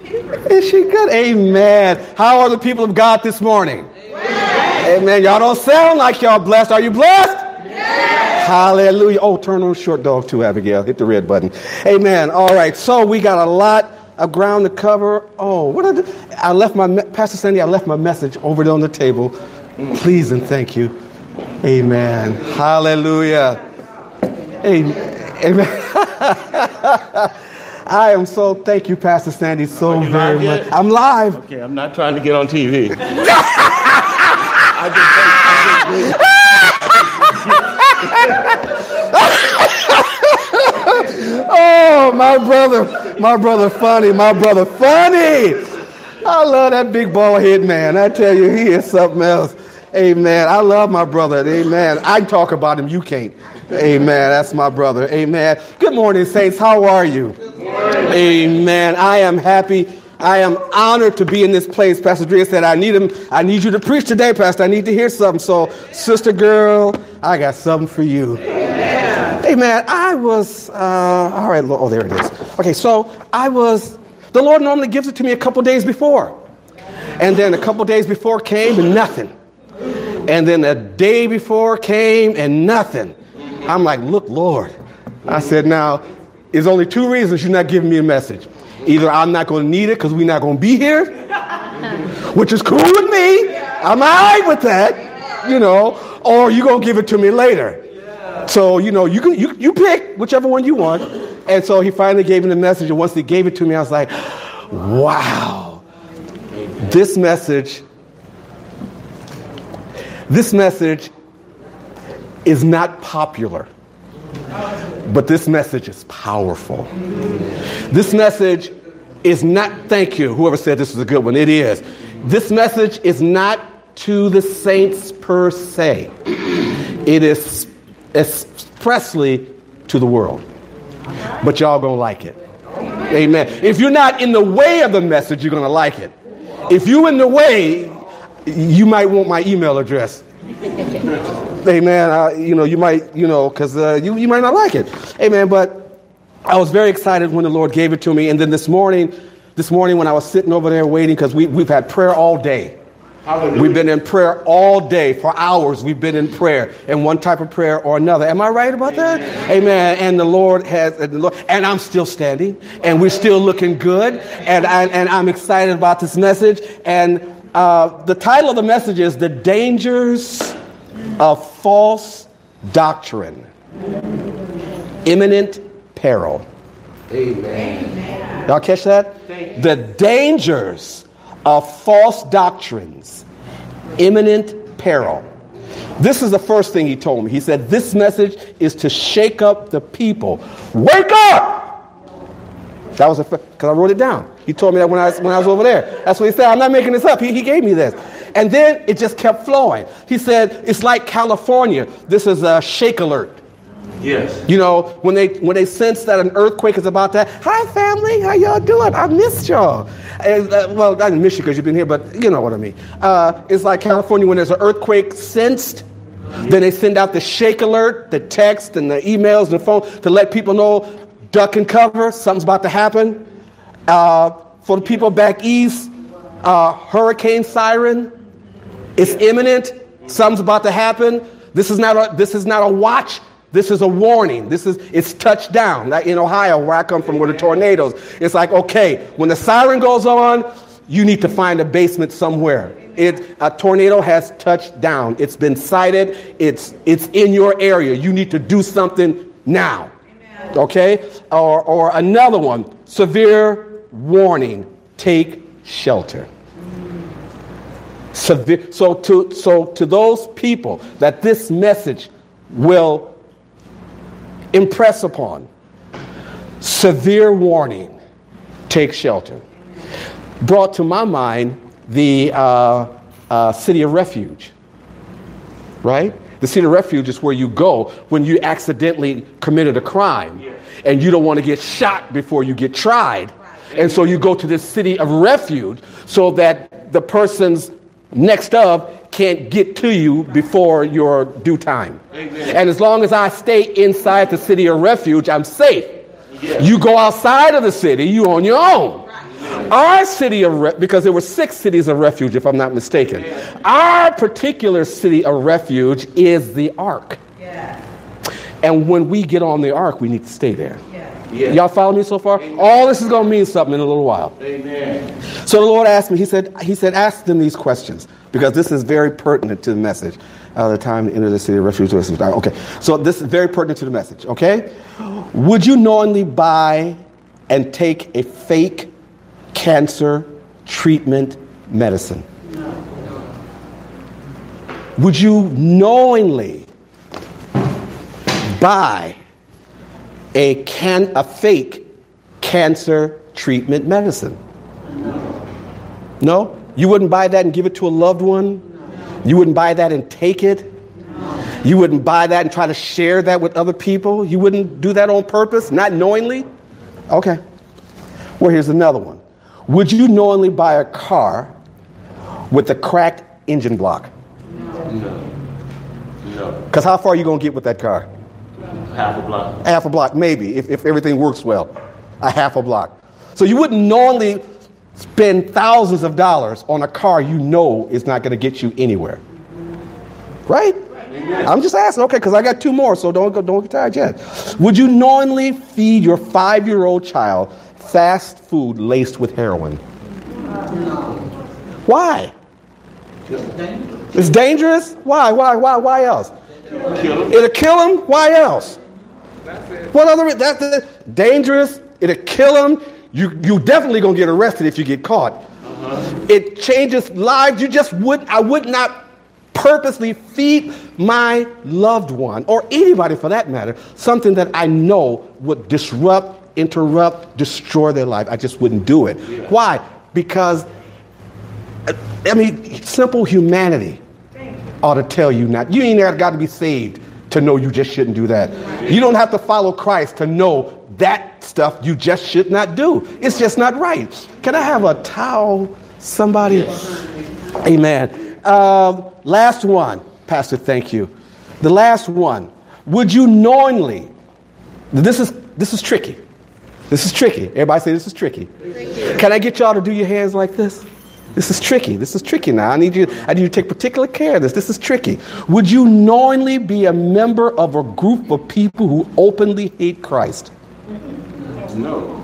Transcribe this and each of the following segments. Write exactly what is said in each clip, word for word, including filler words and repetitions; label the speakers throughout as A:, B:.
A: Is she good? Amen. How are the people of God this morning? Amen. Amen. Y'all don't sound like y'all blessed. Are you blessed? Yes. Hallelujah. Oh, turn on short dog too, Abigail. Hit the red button. Amen. All right. So we got a lot of ground to cover. Oh, what I did? I left my, Pastor Sandy, I left my message over there on the table. Please and thank you. Amen. Hallelujah. Amen. Amen. I am so, thank you, Pastor Sandy, so
B: Are you
A: very
B: live
A: much.
B: yet?
A: I'm live.
B: Okay, I'm not trying to get on T V. I
A: Oh, my brother, my brother funny, my brother funny. I love that big bald head man. I tell you, he is something else. Amen. I love my brother. Amen. I can talk about him. You can't. Amen. That's my brother. Amen. Good morning, saints. How are you? Amen. I am happy. I am honored to be in this place. Pastor Drea said, I need him. I need you to preach today, Pastor. I need to hear something. So, sister girl, I got something for you. Amen. Amen. I was, uh, all right. Oh, there it is. Okay. So I was, the Lord normally gives it to me a couple days before. And then a couple days before came and nothing. And then a day before came and nothing. I'm like, look, Lord. I said, now, there's only two reasons you're not giving me a message. Either I'm not going to need it because we're not going to be here, which is cool with me. I'm all right with that, you know, or you're going to give it to me later. So, you know, you can you, you pick whichever one you want. And so he finally gave me the message. And once he gave it to me, I was like, wow, this message, this message is not popular. But this message is powerful. This message is not, thank you, whoever said this was a good one, it is. This message is not to the saints per se. It is expressly to the world. But y'all gonna like it. Amen. If you're not in the way of the message, you're gonna like it. If you're in the way, you might want my email address. Hey man, uh, you know, you might, you know, because uh, you, you might not like it. Hey man, but I was very excited when the Lord gave it to me. And then this morning, this morning when I was sitting over there waiting, because we, we've had prayer all day. Hallelujah. We've been in prayer all day for hours. We've been in prayer in one type of prayer or another. Am I right about that? Amen. Amen. And the Lord has, and, the Lord, and I'm still standing, and we're still looking good. And, I, and I'm excited about this message. And uh, the title of the message is The Dangers of False Doctrine. Imminent Peril. Amen. Y'all catch that? The dangers of false doctrines. Imminent peril. This is the first thing he told me. He said, this message is to shake up the people. Wake up! That was because I wrote it down. He told me that when I, when I was over there. That's what he said. I'm not making this up. He, he gave me this. And then it just kept flowing. He said, it's like California. This is a shake alert. Yes. You know, when they when they sense that an earthquake is about to, hi family, how y'all doing? I missed y'all. And, uh, well, I didn't miss you because you've been here, but you know what I mean. Uh, it's like California when there's an earthquake sensed, then they send out the shake alert, the text and the emails and the phone to let people know, duck and cover, something's about to happen. Uh, for the people back east, uh, hurricane siren, it's imminent, something's about to happen. This is not a, this is not a watch. This is a warning. This is, it's touchdown. Like in Ohio, where I come from, where the tornadoes, it's like, okay, when the siren goes on, you need to find a basement somewhere. It, a tornado has touched down. It's been sighted. It's, it's in your area. You need to do something now. Okay? Or, or another one, severe warning, take shelter. Severe, so to, so to those people that this message will impress upon, severe warning, take shelter. Brought to my mind the uh, uh, city of refuge, right? The city of refuge is where you go when you accidentally committed a crime and you don't want to get shot before you get tried. And so you go to this city of refuge so that the person's next of can't get to you before your due time. Amen. And as long as I stay inside the city of refuge, I'm safe. Yes. You go outside of the city, you on your own. Our city of, re- because there were six cities of refuge, if I'm not mistaken. Our particular city of refuge is the ark.
C: Yeah.
A: And when we get on the ark, we need to stay there.
C: Yeah.
B: Yeah.
A: Y'all follow me so far?
B: Amen.
A: All this is going to mean something in a little while.
B: Amen.
A: So the Lord asked me, he said, he said, ask them these questions, because this is very pertinent to the message. Uh, the time to enter the city of refuge. Okay, so this is very pertinent to the message, okay? Would you knowingly buy and take a fake cancer treatment medicine?
C: No.
A: Would you knowingly buy a can a fake cancer treatment medicine?
C: No.
A: No? You wouldn't buy that and give it to a loved one? You wouldn't buy that and take it?
C: No.
A: You wouldn't buy that and try to share that with other people? You wouldn't do that on purpose, not knowingly? Okay. Well, here's another one. Would you knowingly buy a car with a cracked engine block?
B: No. No.
A: Because how far are you going to get with that car?
B: Half a block.
A: Half a block, maybe, if, if everything works well. A half a block. So you wouldn't knowingly spend thousands of dollars on a car you know is not going to get you anywhere. Right?
B: Amen.
A: I'm just asking, okay, because I got two more, so don't go, don't get tired yet. Would you knowingly feed your five-year-old child fast food laced with heroin?
C: No.
A: Why?
C: It's dangerous.
A: It's dangerous? Why? Why? Why? Why else?
B: Kill him.
A: It'll kill him? Why else? What other? That's that, dangerous. It'll kill him. You you definitely gonna get arrested if you get caught.
B: Uh-huh.
A: It changes lives. You just would. I would not purposely feed my loved one, or anybody for that matter, something that I know would disrupt, interrupt, destroy their life. I just wouldn't do it.
B: Yeah.
A: Why? Because I mean, simple humanity ought to tell you not. You ain't got to be saved to know you just shouldn't do that. You don't have to follow Christ to know that stuff you just should not do. It's just not right. Can I have a towel, somebody? Amen. Um, last one, Pastor, thank you. The last one. Would you knowingly, this is this is tricky. This is tricky. Everybody say this is tricky. Can I get y'all to do your hands like this? This is tricky. This is tricky now. I need you, I need you to take particular care of this. This is tricky. Would you knowingly be a member of a group of people who openly hate Christ?
B: No.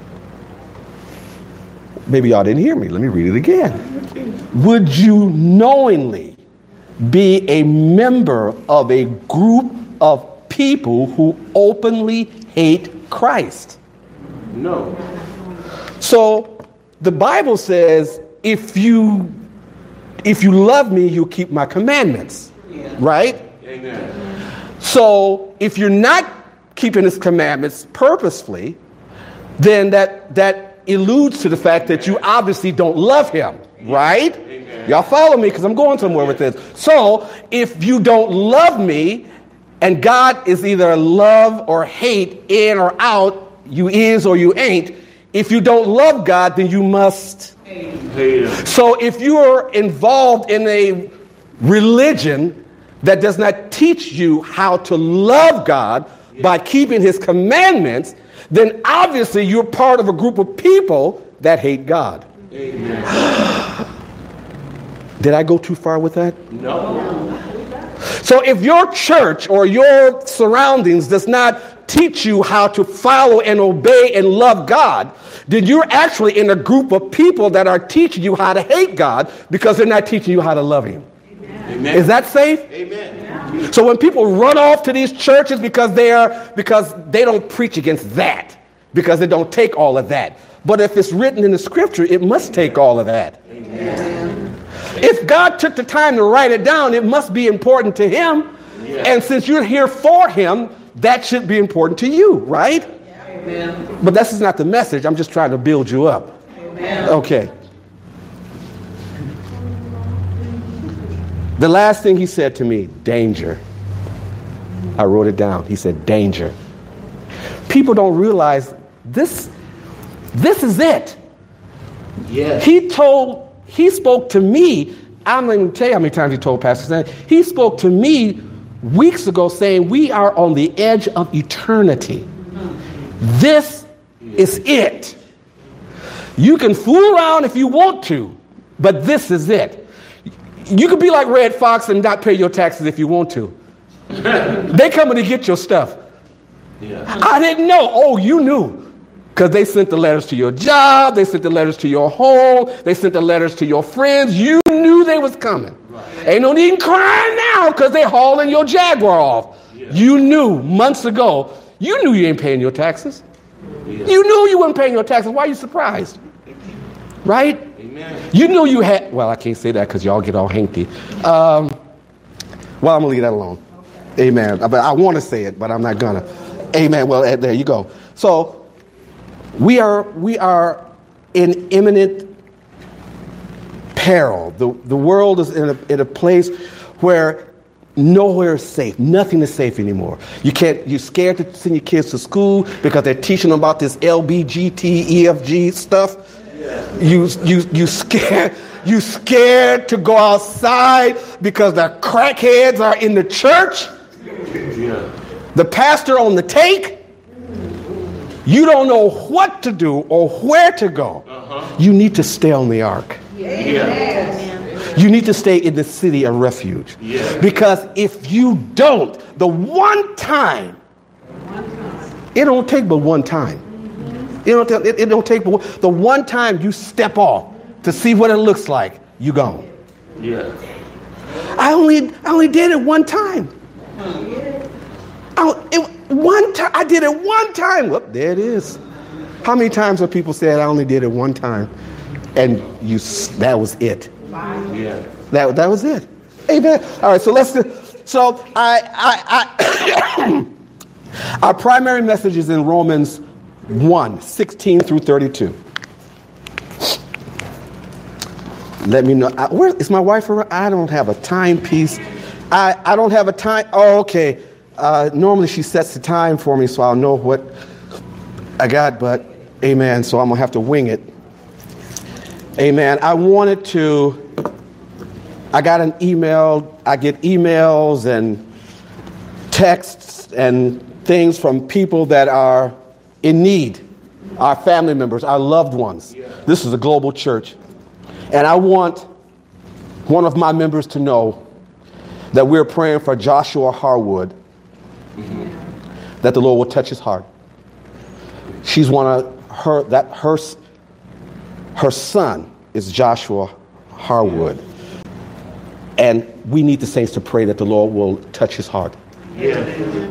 A: Maybe y'all didn't hear me. Let me read it again. Would you knowingly be a member of a group of people who openly hate Christ?
B: No.
A: So the Bible says, if you if you love me, you'll keep my commandments.
C: Yeah.
A: Right?
B: Amen.
A: So if you're not keeping his commandments purposefully, then that that alludes to the fact that you obviously don't love him. Right?
B: Amen.
A: Y'all follow me, because I'm going somewhere with this. So if you don't love me, and God is either love or hate, in or out, you is or you ain't. If you don't love God, then you must
B: Hate him.
A: So if you are involved in a religion that does not teach you how to love God by keeping his commandments, then obviously you're part of a group of people that hate God.
B: Amen.
A: Did I go too far with that?
B: No.
A: So if your church or your surroundings does not teach you how to follow and obey and love God, then you're actually in a group of people that are teaching you how to hate God because they're not teaching you how to love him.
B: Amen.
A: Is that safe?
B: Amen.
A: So when people run off to these churches because they are because they don't preach against that, because they don't take all of that. But if it's written in the scripture, it must take all of that.
B: Amen.
A: If God took the time to write it down, it must be important to him.
B: Yeah.
A: And since you're here for him, that should be important to you, right?
C: Amen.
A: But this is not the message. I'm just trying to build you up.
C: Amen.
A: Okay. The last thing he said to me, danger. I wrote it down. He said, danger. People don't realize this, this is it.
B: Yes.
A: He told, he spoke to me. I'm not even going to tell you how many times he told Pastor Stan. He spoke to me weeks ago saying we are on the edge of eternity. This is it. You can fool around if you want to, but this is it. You could be like Red Fox and not pay your taxes if you want to. They coming to get your stuff. Yeah. I didn't know. Oh, you knew. Because they sent the letters to your job. They sent the letters to your home. They sent the letters to your friends. You knew they was coming. Right. Ain't no need crying now because they hauling your Jaguar off. Yeah. You knew months ago. You knew you ain't paying your taxes. Yeah. You knew you weren't paying your taxes. Why are you surprised? Right? Amen. You knew you had, well, I can't say that because y'all get all hanky. Um, well, I'm going to leave that alone. Amen. But I want to say it, but I'm not going to. Amen. Well, there you go. So we are we are in imminent peril. The, the world is in a, in a place where nowhere is safe. Nothing is safe anymore. You can't, you're scared to send your kids to school because they're teaching them about this L B G T, E F G stuff. Yeah. You, you, you scared, you scared to go outside because the crackheads are in the church. Yeah. The pastor on the take. You don't know what to do or where to go. Uh-huh. You need to stay on the ark. Yes. You need to stay in the city of refuge. Yes. Because if you don't, the one time, it don't take but one time. It don't, it, it don't take but one, the one time you step off to see what it looks like, you gone. Yeah. I only I only did it one time. I, it, one time I did it one time. Whoop, there it is. How many times have people said I only did it one time, and you that was it? Yeah. That that was it. Amen. All right. So let's. So I I, I our primary message is in Romans one, sixteen through thirty-two. Let me know. I, where is my wife? I don't have a timepiece. I, I don't have a time. Oh, okay. Uh, normally she sets the time for me so I'll know what I got, but amen. So I'm going to have to wing it. Amen. I wanted to, I got an email. I get emails and texts and things from people that are in need, our family members, our loved ones. Yeah. This is a global church. And I want one of my members to know that we're praying for Joshua Harwood, mm-hmm. that the Lord will touch his heart. She's one of her, that her, her son is Joshua Harwood. And we need the saints to pray that the Lord will touch his heart. Yeah.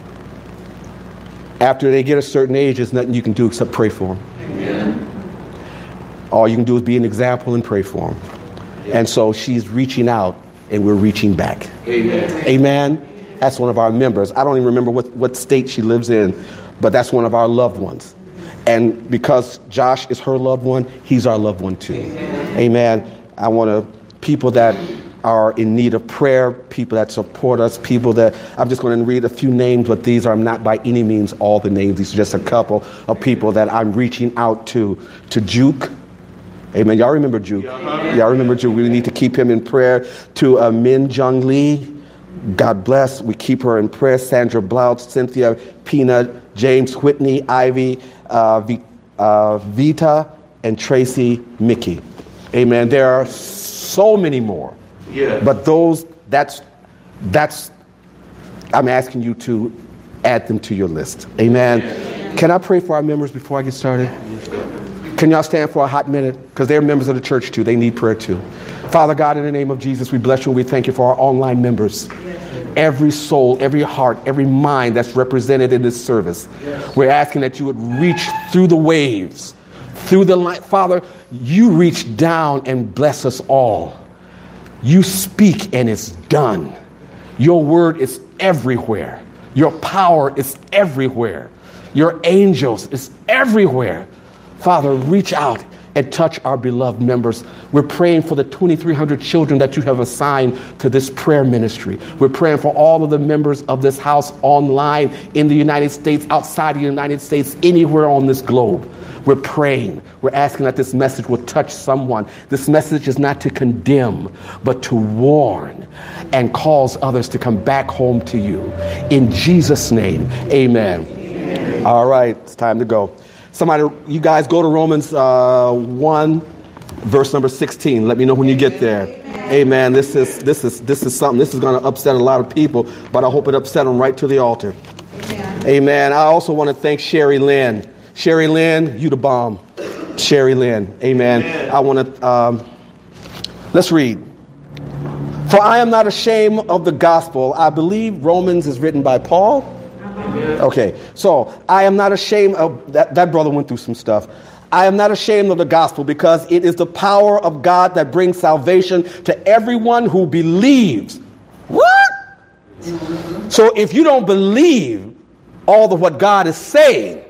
A: After they get a certain age, there's nothing you can do except pray for them. Amen. All you can do is be an example and pray for them. Yeah. And so she's reaching out and we're reaching back. Amen. Amen. That's one of our members. I don't even remember what, what state she lives in, but that's one of our loved ones. And because Josh is her loved one, he's our loved one too. Amen. Amen. I want to, people that are in need of prayer, people that support us, people that, I'm just going to read a few names, but these are not by any means all the names. These are just a couple of people that I'm reaching out to. To Juke. Amen. Y'all remember Juke? Uh-huh. Y'all remember Juke? We need to keep him in prayer. To uh, Min Jung Lee. God bless. We keep her in prayer. Sandra Blount, Cynthia Peanut, James Whitney, Ivy, uh, v- uh, Vita, and Tracy Mickey. Amen. There are so many more. Yeah. But those, that's, that's, I'm asking you to add them to your list. Amen. Yeah. Can I pray for our members before I get started? Can y'all stand for a hot minute? Because they're members of the church too. They need prayer too. Father God, in the name of Jesus, we bless you and we thank you for our online members. Every soul, every heart, every mind that's represented in this service. Yes. We're asking that you would reach through the waves, through the light. Father, you reach down and bless us all. You speak and it's done. Your word is everywhere. Your power is everywhere. Your angels is everywhere. Father, reach out and touch our beloved members. We're praying for the twenty-three hundred children that you have assigned to this prayer ministry. We're praying for all of the members of this house online in the United States, outside the United States, anywhere on this globe. We're praying. We're asking that this message will touch someone. This message is not to condemn, but to warn and cause others to come back home to you. In Jesus' name, amen. Amen. All right, it's time to go. Somebody, you guys go to Romans uh, one, verse number sixteen. Let me know when you get there. Amen. Amen. This is this is this is something. This is going to upset a lot of people, but I hope it upset them right to the altar. Amen. Amen. I also want to thank Sherry Lynn. Sherry Lynn, you the bomb. Sherry Lynn. Amen. Amen. I want to um, let's read. For I am not ashamed of the gospel. I believe Romans is written by Paul. Okay, so I am not ashamed of that. That brother went through some stuff. I am not ashamed of the gospel because it is the power of God that brings salvation to everyone who believes. What? So if you don't believe all of what God is saying,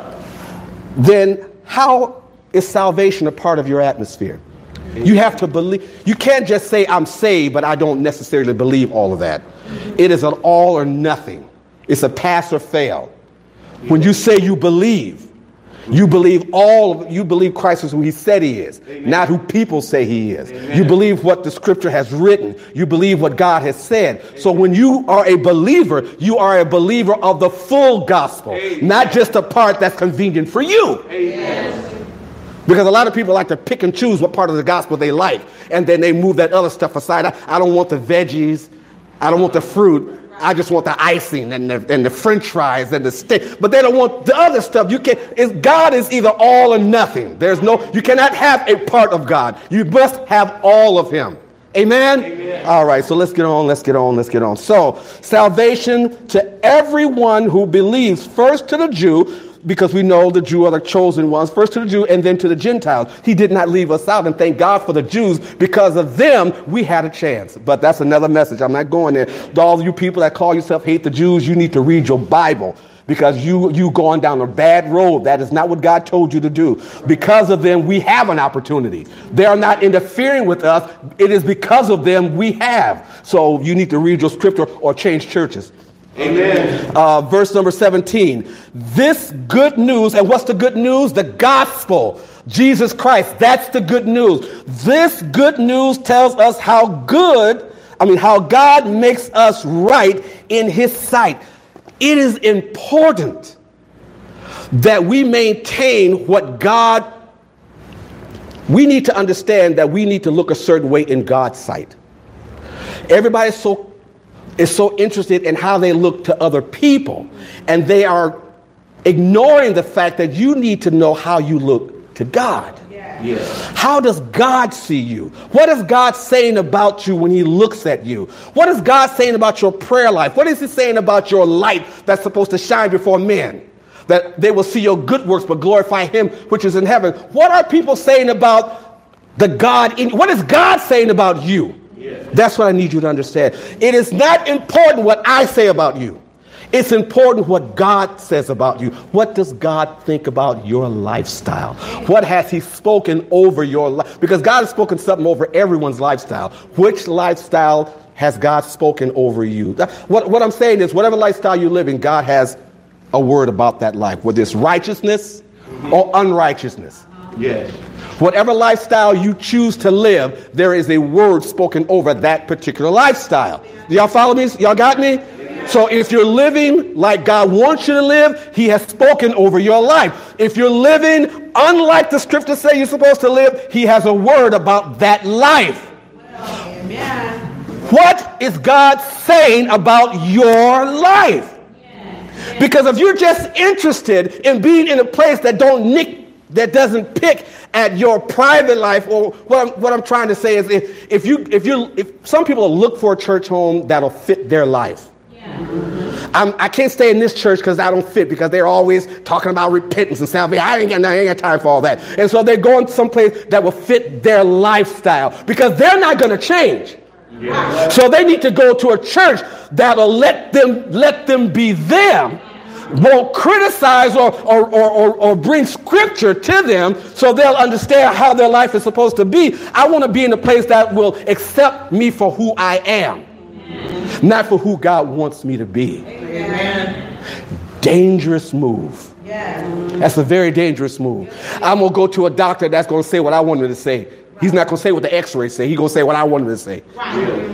A: then how is salvation a part of your atmosphere? You have to believe. You can't just say I'm saved, but I don't necessarily believe all of that. It is an all or nothing. It's a pass or fail. When you say you believe, you believe all of, you believe Christ is who he said he is, Amen. Not who people say he is. Amen. You believe what the scripture has written. You believe what God has said. Amen. So when you are a believer, you are a believer of the full gospel, Amen. Not just a part that's convenient for you. Amen. Because a lot of people like to pick and choose what part of the gospel they like, and then they move that other stuff aside. I, I don't want the veggies. I don't want the fruit. I just want the icing and the, and the French fries and the steak. But they don't want the other stuff. You can't. It's, God is either all or nothing. There's no. You cannot have a part of God. You must have all of him. Amen? Amen. All right. So let's get on. Let's get on. Let's get on. So salvation to everyone who believes. First to the Jew, because we know the Jew are the chosen ones. First to the Jew and then to the Gentiles. He did not leave us out, and thank God for the Jews. Because of them, we had a chance. But that's another message. I'm not going there. To all of you people that call yourself hate the Jews, you need to read your Bible, because you you going down a bad road. That is not what God told you to do. Because of them, we have an opportunity. They are not interfering with us. It is because of them we have. So you need to read your scripture or change churches. Amen. Uh, verse number seventeen. This good news, and what's the good news? The gospel. Jesus Christ. That's the good news. This good news tells us how good, I mean, how God makes us right in his sight. It is important that we maintain what God, we need to understand that we need to look a certain way in God's sight. Everybody's so is so interested in how they look to other people, and they are ignoring the fact that you need to know how you look to God. Yeah. Yeah. How does God see you? What is God saying about you when he looks at you? What is God saying about your prayer life? What is he saying about your light that's supposed to shine before men? That they will see your good works but glorify him which is in heaven. What are people saying about the God in, what is God saying about you? That's what I need you to understand. It is not important what I say about you. It's important what God says about you. What does God think about your lifestyle? What has he spoken over your life? Because God has spoken something over everyone's lifestyle. Which lifestyle has God spoken over you? That, what, what I'm saying is, whatever lifestyle you live in, God has a word about that life, whether it's righteousness or unrighteousness. Yes. Whatever lifestyle you choose to live, there is a word spoken over that particular lifestyle. Do y'all follow me? Y'all got me? So if you're living like God wants you to live, he has spoken over your life. If you're living unlike the scriptures say you're supposed to live, he has a word about that life. Amen. What is God saying about your life? Because if you're just interested in being in a place that don't nick, that doesn't pick at your private life, or what I'm, what I'm trying to say is, if, if you if you if some people look for a church home that'll fit their life. Yeah. I'm, I can't stay in this church because I don't fit, because they're always talking about repentance and salvation. I ain't got I ain't got time for all that. And so they're going someplace that will fit their lifestyle, because they're not going to change. Yeah. So they need to go to a church that'll let them let them be them. Won't criticize or, or, or, or, or bring scripture to them so they'll understand how their life is supposed to be. I want to be in a place that will accept me for who I am, Amen. Not for who God wants me to be. Amen. Dangerous move. Yeah. That's a very dangerous move. I'm going to go to a doctor that's going to say what I want him to say. He's not going to say what the x-rays say. He's going to say what I want him to say. Right.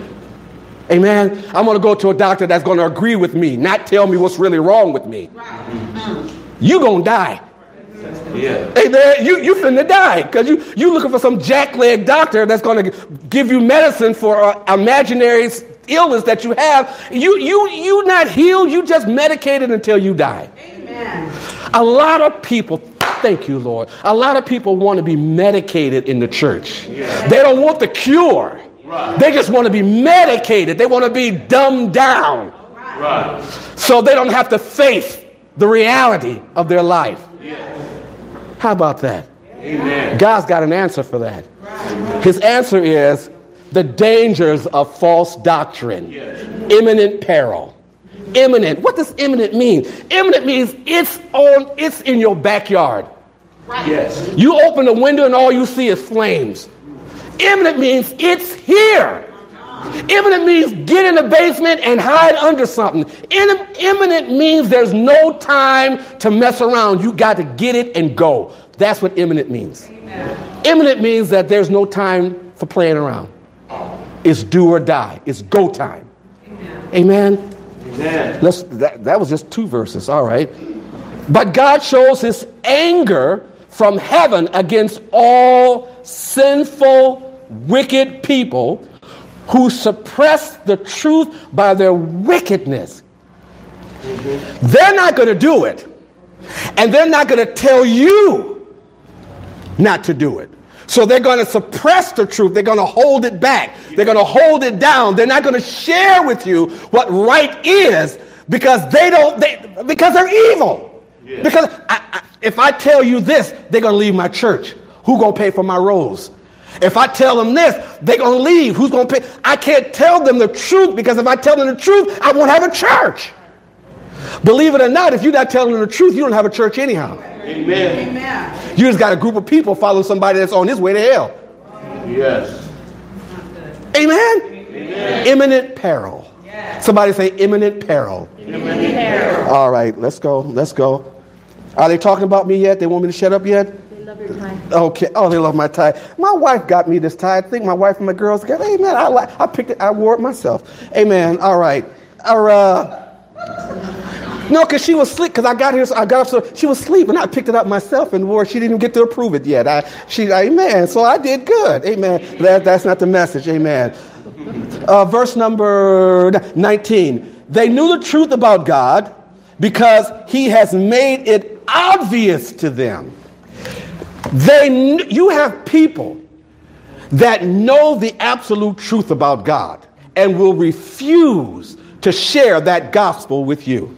A: Amen. I'm going to go to a doctor that's going to agree with me, not tell me what's really wrong with me. Right. You're going to die.
B: Yeah.
A: Hey man, you you finna die because you you looking for some jackleg doctor that's going to give you medicine for an imaginary illness that you have. You you you not healed. You just medicated until you die. Amen. A lot of people. Thank you, Lord. A lot of people want to be medicated in the church. Yeah. They don't want the cure. Right. They just want to be medicated. They want to be dumbed down. Right. So they don't have to face the reality of their life. Yeah. How about that? Amen. God's got an answer for that. His answer is the dangers of false doctrine, yes. Imminent peril. Imminent. What does imminent mean? Imminent means it's on. It's in your backyard. Right. Yes. You open the window and all you see is flames. Imminent means it's here. Imminent means get in the basement and hide under something. Imminent means there's no time to mess around. You got to get it and go. That's what imminent means. Amen. Imminent means that there's no time for playing around. It's do or die. It's go time. Amen. Amen. Amen. Let's, that, that was just two verses. All right. But God shows his anger from heaven against all sinful, wicked people who suppress the truth by their wickedness. Mm-hmm. They're not going to do it. And they're not going to tell you not to do it. So they're going to suppress the truth. They're going to hold it back. They're going to hold it down. They're not going to share with you what right is because they don't, they, because they're evil. Yeah. Because I, I, if I tell you this, they're going to leave my church. Who's going to pay for my rolls? If I tell them this, they're going to leave. Who's going to pay? I can't tell them the truth because if I tell them the truth, I won't have a church. Believe it or not, if you're not telling them the truth, you don't have a church anyhow.
B: Amen. Amen.
A: You just got a group of people following somebody that's on his way to hell.
B: Yes.
A: Amen. Amen. Imminent peril. Yes. Somebody say imminent peril.
B: Imminent peril.
A: All right, let's go. Let's go. Are they talking about me yet? They want me to shut up yet?
D: Love your tie.
A: Okay. Oh, they love my tie. My wife got me this tie. I think my wife and my girls got. Hey man, I like. I picked it. I wore it myself. Amen. All right. All right. No, because she was asleep. Because I got here, so I got up. So she was asleep, and I picked it up myself and wore. She didn't even get to approve it yet. I, she, amen. So I did good. Amen. That, that's not the message. Amen. Uh, verse number nineteen. They knew the truth about God because He has made it obvious to them. They, you have people that know the absolute truth about God and will refuse to share that gospel with you.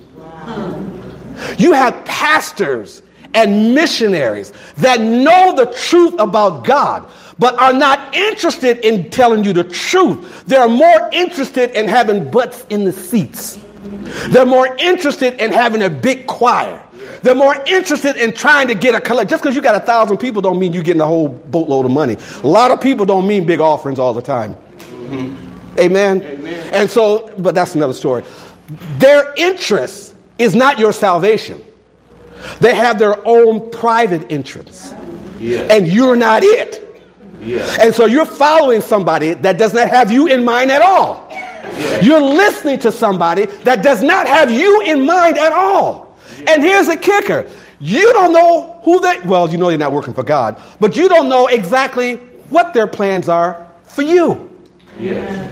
A: You have pastors and missionaries that know the truth about God, but are not interested in telling you the truth. They're more interested in having butts in the seats. They're more interested in having a big choir. They're more interested in trying to get a collect. Just because you got a thousand people don't mean you're getting a whole boatload of money. A lot of people don't mean big offerings all the time. Mm-hmm. Amen? Amen. And so, but that's another story. Their interest is not your salvation. They have their own private interests. Yes. And you're not it. Yes. And so you're following somebody that does not have you in mind at all. Yes. You're listening to somebody that does not have you in mind at all. Yes. And here's the kicker. You don't know who they, well, you know they're not working for God, but you don't know exactly what their plans are for you. Yes.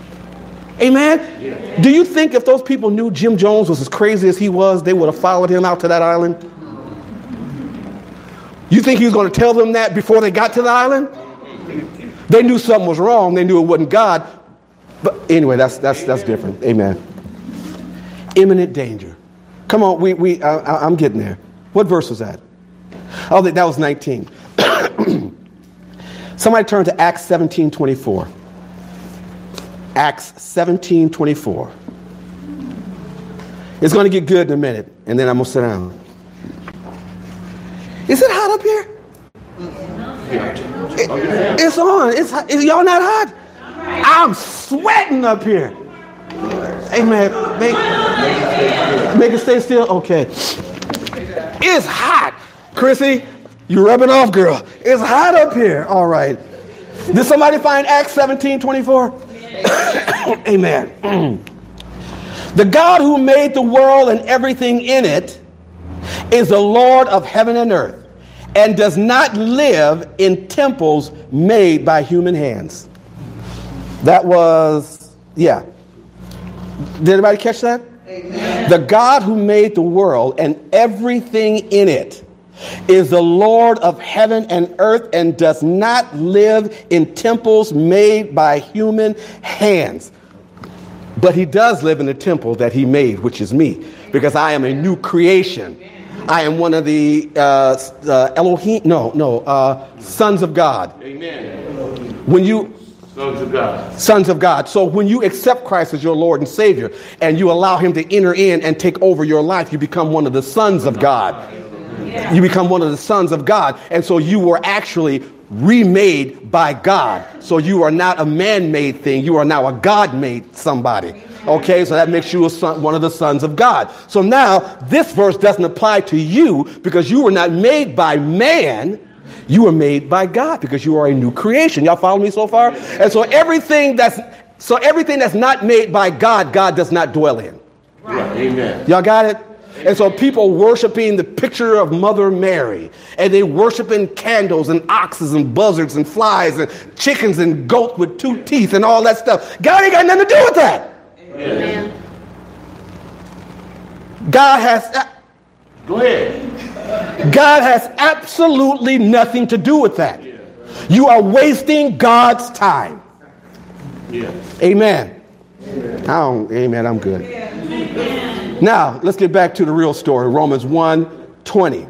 A: Amen? Yeah. Do you think if those people knew Jim Jones was as crazy as he was, they would have followed him out to that island? You think he was going to tell them that before they got to the island? They knew something was wrong. They knew it wasn't God. But anyway, that's that's that's different. Amen. Imminent danger. Come on, we we I, I'm getting there. What verse was that? Oh, that was nineteen. Somebody turn to Acts seventeen twenty-four. Acts seventeen twenty-four. It's going to get good in a minute, and then I'm going to sit down. Is it hot up here? It, it's on. It's hot. Is y'all not hot? I'm sweating up here. Amen. Make, make it stay still. Okay. It's hot. Chrissy, you rubbing off, girl. It's hot up here. All right. Did somebody find Acts seventeen twenty-four? Amen. The God who made the world and everything in it is the Lord of heaven and earth. and does not live in temples made by human hands. That was, yeah. Did anybody catch that? Amen. The God who made the world and everything in it is the Lord of heaven and earth and does not live in temples made by human hands. But he does live in the temple that he made, which is me, because I am a new creation. I am one of the uh, uh, Elohim, no, no, uh, sons of God.
B: Amen.
A: When you
B: Sons of God.
A: Sons of God. So when you accept Christ as your Lord and Savior and you allow him to enter in and take over your life, you become one of the sons of God. Yeah. You become one of the sons of God. And so you were actually remade by God. So you are not a man-made thing. You are now a God-made somebody. Okay, so that makes you a son, one of the sons of God. So now this verse doesn't apply to you because you were not made by man. You were made by God because you are a new creation. Y'all follow me so far? And so everything that's so everything that's not made by God, God does not dwell in.
B: Right. Amen.
A: Y'all got it? And so people worshiping the picture of Mother Mary, and they worshiping candles and oxes and buzzards and flies and chickens and goats with two teeth and all that stuff. God ain't got nothing to do with that.
B: Amen.
A: God has.
B: Go ahead.
A: God has absolutely nothing to do with that.
B: Yeah.
A: You are wasting God's time.
B: Yeah.
A: Amen. Amen. I don't, amen. I'm good. Yeah. Now, let's get back to the real story. Romans one twenty.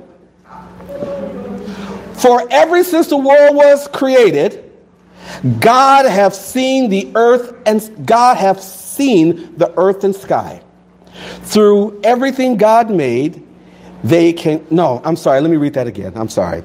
A: For ever since the world was created, God have seen the earth and God have seen the earth and sky. Through everything God made, they can, no, I'm sorry, let me read that again. I'm sorry.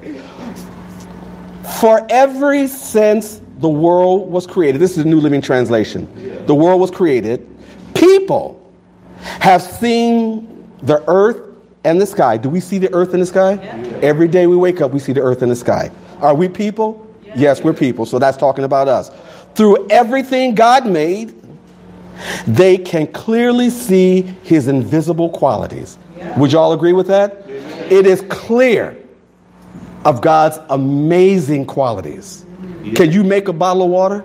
A: For ever since the world was created, this is the New Living Translation. The world was created, people have seen the earth and the sky. Do we see the earth and the sky? Yeah. Every day we wake up, we see the earth and the sky. Are we people? Yeah. Yes, we're people. So that's talking about us. Through everything God made, they can clearly see his invisible qualities. Yeah. Would you all agree with that? Yeah. It is clear of God's amazing qualities. Yeah. Can you make a bottle of water?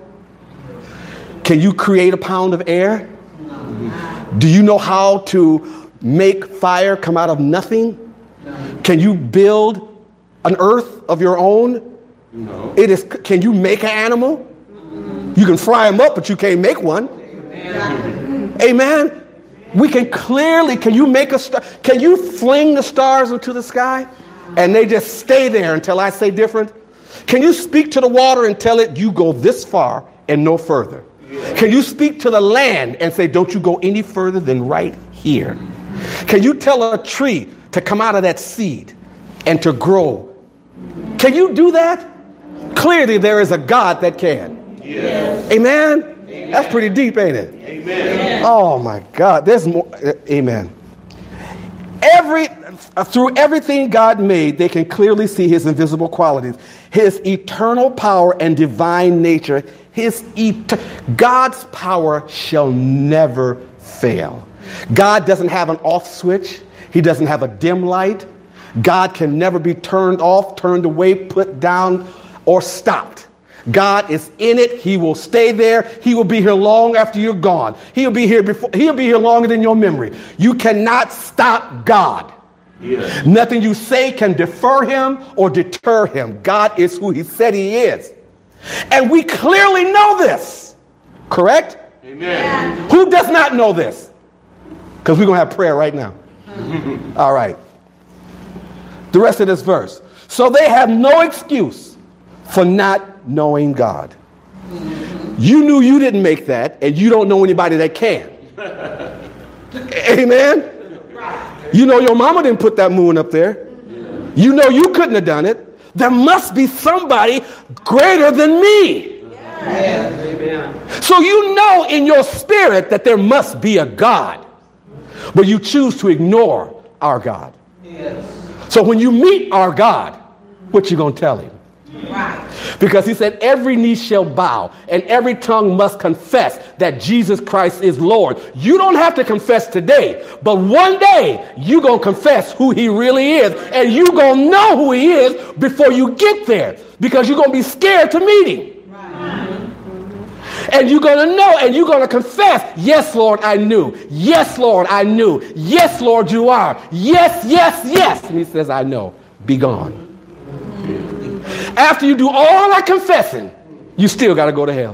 A: Can you create a pound of air? No. Do you know how to make fire come out of nothing? No. Can you build an earth of your own? No. It is. Can you make an animal? Mm. You can fry them up, but you can't make one. Amen. Amen. We can clearly, can you make a star? Can you fling the stars into the sky and they just stay there until I say different? Can you speak to the water and tell it you go this far and no further? Yeah. Can you speak to the land and say don't you go any further than right here? Can you tell a tree to come out of that seed and to grow? Can you do that? Clearly there is a God that can. Yes. Amen. Amen. That's pretty deep, ain't it? Amen. Oh my God, there's more. Amen. Every through everything God made, they can clearly see his invisible qualities, his eternal power and divine nature. His et- God's power shall never fail. God doesn't have an off switch. He doesn't have a dim light. God can never be turned off, turned away, put down, or stopped. God is in it. He will stay there. He will be here long after you're gone. He'll be here before. He'll be here longer than your memory. You cannot stop God. Yes. Nothing you say can defer him or deter him. God is who he said he is. And we clearly know this. Correct? Amen. Who does not know this? Because we're going to have prayer right now. All right. The rest of this verse. So they have no excuse for not knowing God. You knew you didn't make that, and you don't know anybody that can. Amen? You know your mama didn't put that moon up there. You know you couldn't have done it. There must be somebody greater than me. Amen. So you know in your spirit that there must be a God, but you choose to ignore our God. Yes. So when you meet our God, what you gonna tell him?
C: Right.
A: Because he said every knee shall bow and every tongue must confess that Jesus Christ is Lord. You don't have to confess today, but one day you're going to confess who he really is, and you're going to know who he is before you get there, because you're going to be scared to meet him. Right. And you're going to know, and you're going to confess, yes, Lord, I knew. Yes, Lord, I knew. Yes, Lord, you are. Yes, yes, yes. And he says, I know. Be gone. After you do all that confessing, you still got to go to hell.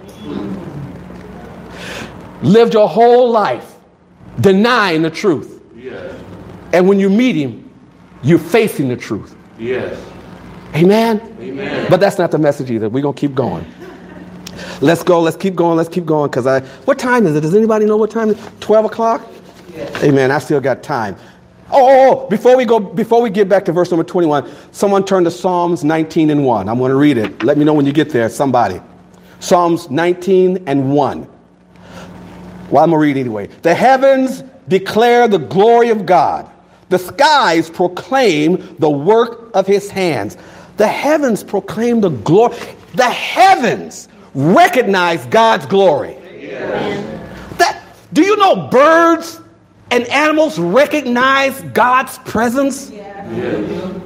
A: Lived your whole life denying the truth.
B: Yes.
A: And when you meet him, you're facing the truth.
B: Yes.
A: Amen?
B: Amen.
A: But that's not the message either. We're going to keep going. Let's go. Let's keep going. Let's keep going. Because I, what time is it? Does anybody know what time it is? twelve o'clock? Yes. Amen. I still got time. Oh, oh, oh, before we go, before we get back to verse number twenty-one, someone turn to Psalms nineteen and one. I'm going to read it. Let me know when you get there, somebody. Psalms nineteen and one. Well, I'm going to read it anyway. The heavens declare the glory of God. The skies proclaim the work of his hands. The heavens proclaim the glory. The heavens recognize God's glory. Yes. That, do you know birds and animals recognize God's presence?
B: Yes.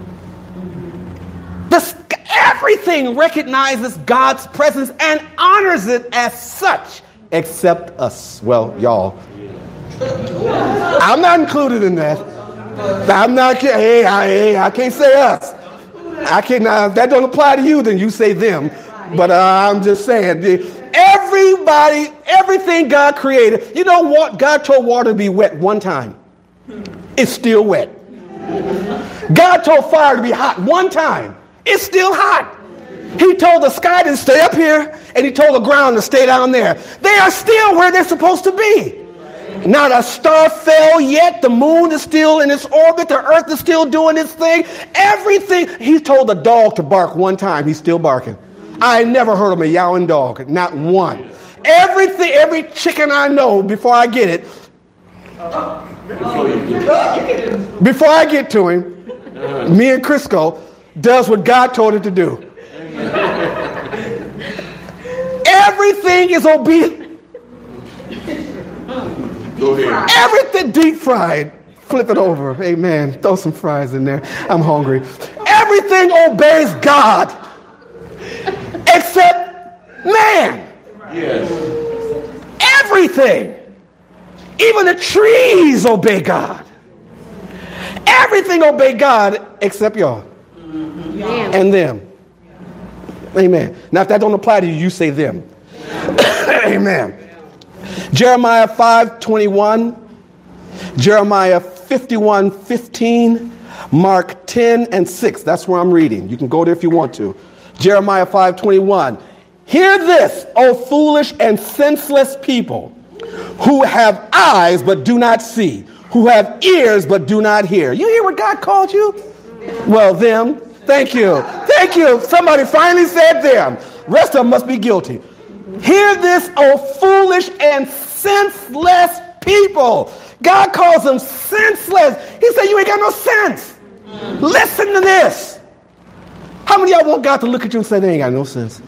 A: The, everything recognizes God's presence and honors it as such, except us. Well, y'all. I'm not included in that. I'm not. Hey, I, hey, I can't say us. I can't. Uh, that don't apply to you. Then you say them. But uh, I'm just saying. Everybody, everything God created. You know what? God told water to be wet one time. It's still wet. God told fire to be hot one time. It's still hot. He told the sky to stay up here, and he told the ground to stay down there. They are still where they're supposed to be. Not a star fell yet. The moon is still in its orbit. The earth is still doing its thing. Everything. He told the dog to bark one time. He's still barking. I never heard of a yowling dog. Not one. Everything, every chicken I know before I get it, before I get to him, me and Crisco does what God told it to do. Everything is obedient.
B: Go ahead.
A: Everything deep fried. Flip it over. Amen. Throw some fries in there. I'm hungry. Everything obeys God except man.
B: Yes.
A: Everything. Even the trees obey God. Everything obey God except y'all. Yeah. And them. Amen. Now, if that don't apply to you, you say them. Amen. Jeremiah five twenty-one, Jeremiah fifty-one fifteen, Mark ten and six. That's where I'm reading. You can go there if you want to. Jeremiah five twenty-one. Hear this, O foolish and senseless people, who have eyes but do not see, who have ears but do not hear. You hear what God called you? Well, them. Thank you. Thank you. Somebody finally said them. Rest of them must be guilty. Hear this, O foolish and senseless people. God calls them senseless. He said, you ain't got no sense. Mm-hmm. Listen to this. How many of y'all want God to look at you and say, they ain't got no sense?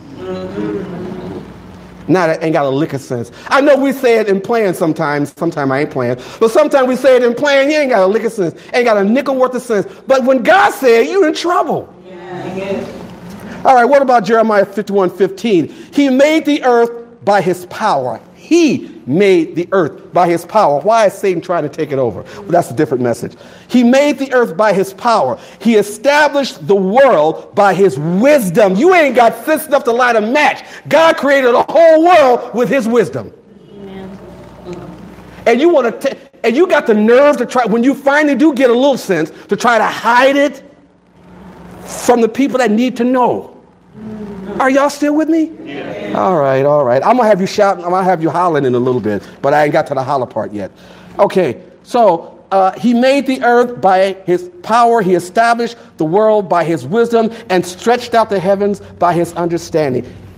A: Mm-hmm. Now that ain't got a lick of sense. I know we say it in playing sometimes. Sometimes I ain't playing. But sometimes we say it in playing, you ain't got a lick of sense. Ain't got a nickel worth of sense. But when God said, you're in trouble. Yeah. All right, what about Jeremiah fifty-one fifteen? He made the earth by his power. He made the earth by his power. Why is Satan trying to take it over? Well, that's a different message. He made the earth by his power. He established the world by his wisdom. You ain't got sense enough to light a match. God created a whole world with his wisdom. Amen. And you want to, and you got the nerve to try, when you finally do get a little sense, to try to hide it from the people that need to know. Are y'all still with me? Yeah. All right, all right. I'm going to have you shouting. I'm going to have you hollering in a little bit, but I ain't got to the holler part yet. Okay, so uh, he made the earth by his power. He established the world by his wisdom and stretched out the heavens by his understanding.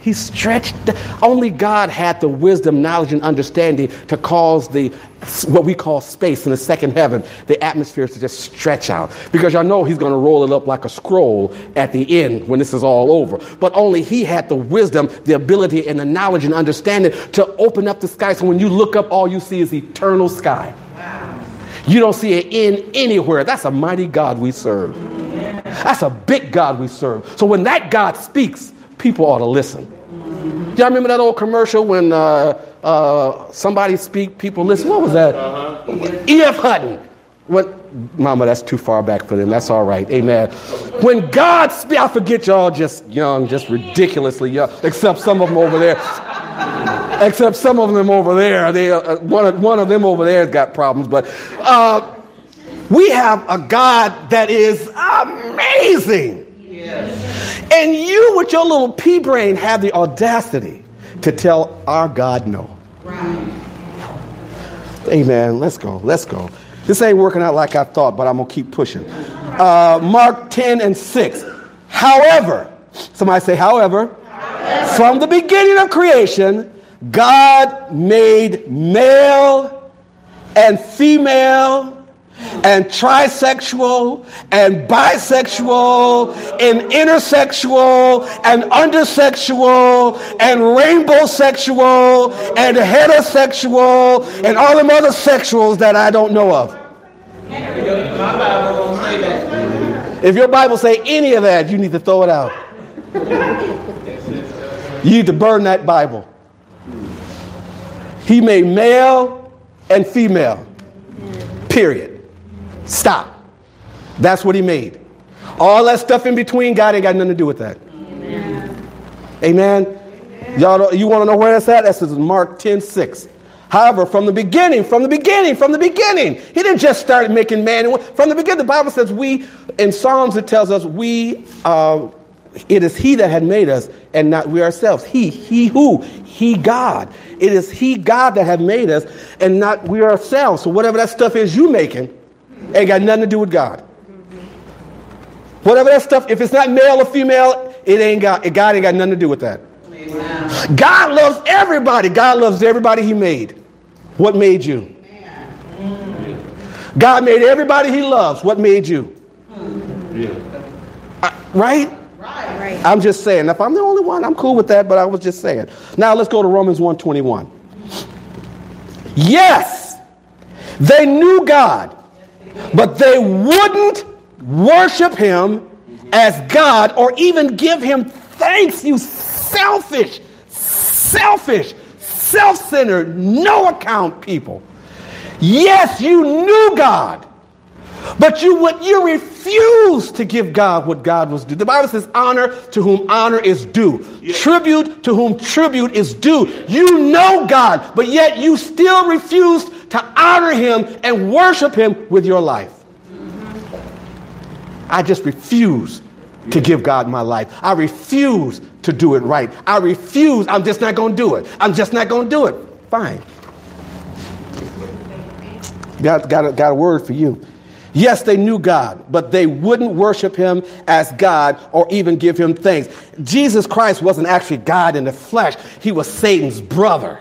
A: He stretched. Only God had the wisdom, knowledge, and understanding to cause the what we call space in the second heaven, the atmosphere, to just stretch out. Because y'all know he's going to roll it up like a scroll at the end when this is all over. But only he had the wisdom, the ability, and the knowledge and understanding to open up the sky. So when you look up, all you see is eternal sky. Wow. You don't see an end anywhere. That's a mighty God we serve. Yeah. That's a big God we serve. So when that God speaks, people ought to listen. Y'all remember that old commercial when uh, uh, somebody speak, people listen? What was that? Uh-huh. E F. Hutton. What? Mama, that's too far back for them. That's all right. Amen. When God speaks, I forget y'all just young, just ridiculously young, except some of them over there. Except some of them over there. They, uh, one, of, one of them over there has got problems. But uh, we have a God that is amazing. Yes. And you, with your little pea brain, have the audacity to tell our God no. Right. Amen. Let's go. Let's go. This ain't working out like I thought, but I'm going to keep pushing. Uh, Mark ten and six. However, somebody say, however, however, from the beginning of creation, God made male and female and trisexual and bisexual and intersexual and undersexual and rainbow sexual and heterosexual and all them other sexuals that I don't know of.
C: My Bible won't say that.
A: If your Bible say any of that, you need to throw it out. You need to burn that Bible. He made male and female. Period. Stop. That's what he made. All that stuff in between, God ain't got nothing to do with that. Amen. Amen. Amen. Y'all, you want to know where that's at? That's in Mark ten six. However, from the beginning, from the beginning, from the beginning, he didn't just start making man. From the beginning, the Bible says we, in Psalms, it tells us we, uh, it is he that had made us and not we ourselves. He, he who? He God. It is he God that had made us and not we ourselves. So whatever that stuff is you making, ain't got nothing to do with God. Whatever that stuff, if it's not male or female, it ain't got, God ain't got nothing to do with that. Amen. God loves everybody. God loves everybody he made. What made you? God made everybody he loves. What made you? Yeah. Uh, right? Right. Right? I'm just saying. If I'm the only one, I'm cool with that, but I was just saying. Now let's go to Romans one twenty-one. Yes, they knew God, but they wouldn't worship him as God or even give him thanks. You selfish, selfish, self-centered, no account people. Yes, you knew God, but you would you refused to give God what God was due. The Bible says honor to whom honor is due. Yes. Tribute to whom tribute is due. You know God, but yet you still refuse to honor him and worship him with your life. I just refuse to give God my life. I refuse to do it right. I refuse. I'm just not going to do it. I'm just not going to do it. Fine. Got, got, a, got a word for you. Yes, they knew God, but they wouldn't worship him as God or even give him thanks. Jesus Christ wasn't actually God in the flesh. He was Satan's brother.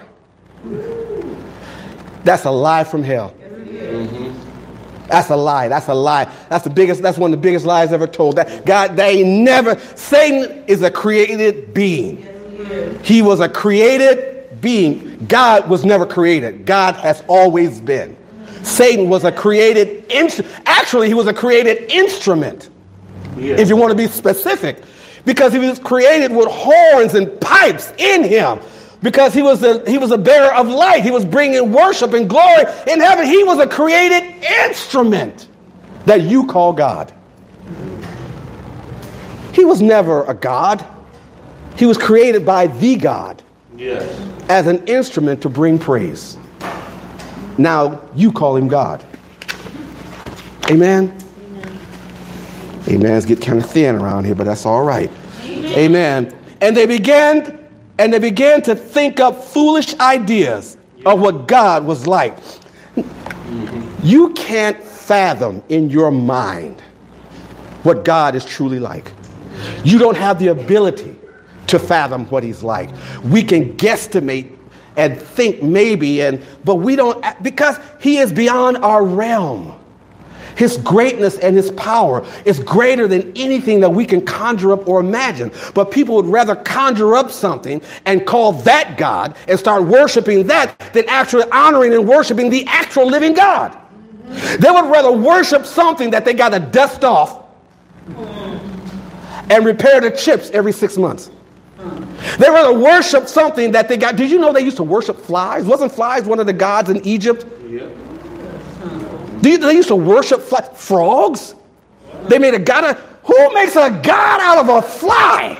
A: That's a lie from hell. Mm-hmm. That's a lie. That's a lie. That's the biggest, that's one of the biggest lies ever told. That God, they never, Satan is a created being. He was a created being. God was never created. God has always been. Satan was a created, actually he was a created instrument, yeah. If you want to be specific, because he was created with horns and pipes in him, because he was a, he was a bearer of light. He was bringing worship and glory in heaven. He was a created instrument that you call God. He was never a God. He was created by the God, yes, as an instrument to bring praise. Now you call him God. Amen? Amen. Amens get kind of thin around here, but that's all right. Amen. Amen. And they began and they began to think up foolish ideas of what God was like. You can't fathom in your mind what God is truly like. You don't have the ability to fathom what he's like. We can guesstimate and think maybe, and but we don't, because he is beyond our realm. His greatness and his power is greater than anything that we can conjure up or imagine. But people would rather conjure up something and call that God and start worshiping that than actually honoring and worshiping the actual living God. They would rather worship something that they got to dust off and repair the chips every six months. They rather worship something that they got. Did you know they used to worship flies? Wasn't flies one of the gods in Egypt? Yeah. They used to worship fly, frogs. They made a god. Of, who makes a god out of a fly?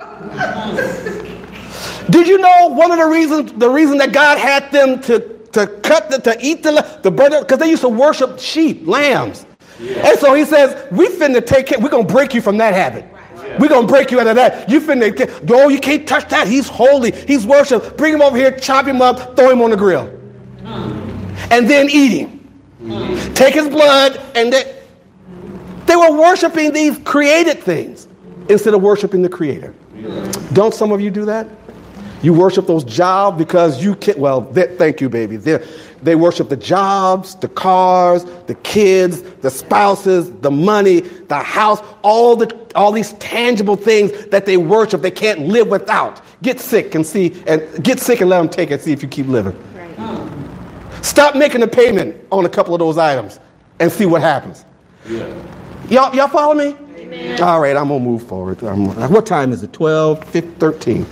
A: Did you know one of the reasons, the reason that God had them to, to cut, the, to eat the, the bird, because they used to worship sheep, lambs. Yeah. And so he says, we finna take care, we're going to break you from that habit. Yeah. We're going to break you out of that. You finna, no, you can't touch that. He's holy. He's worship. Bring him over here, chop him up, throw him on the grill. Mm. And then eat him. Mm-hmm. Take his blood, and they, they were worshiping these created things instead of worshiping the Creator. Yeah. Don't some of you do that? You worship those jobs because you can. Well, they, thank you, baby. They they worship the jobs, the cars, the kids, the spouses, the money, the house, all the all these tangible things that they worship. They can't live without. Get sick and see, and get sick and let them take it. See if you keep living. Right. Oh. Stop making a payment on a couple of those items and see what happens. Yeah. Y'all, y'all follow me? Amen. All right, I'm going to move forward. Um, what time is it? twelve, fifteen, thirteen.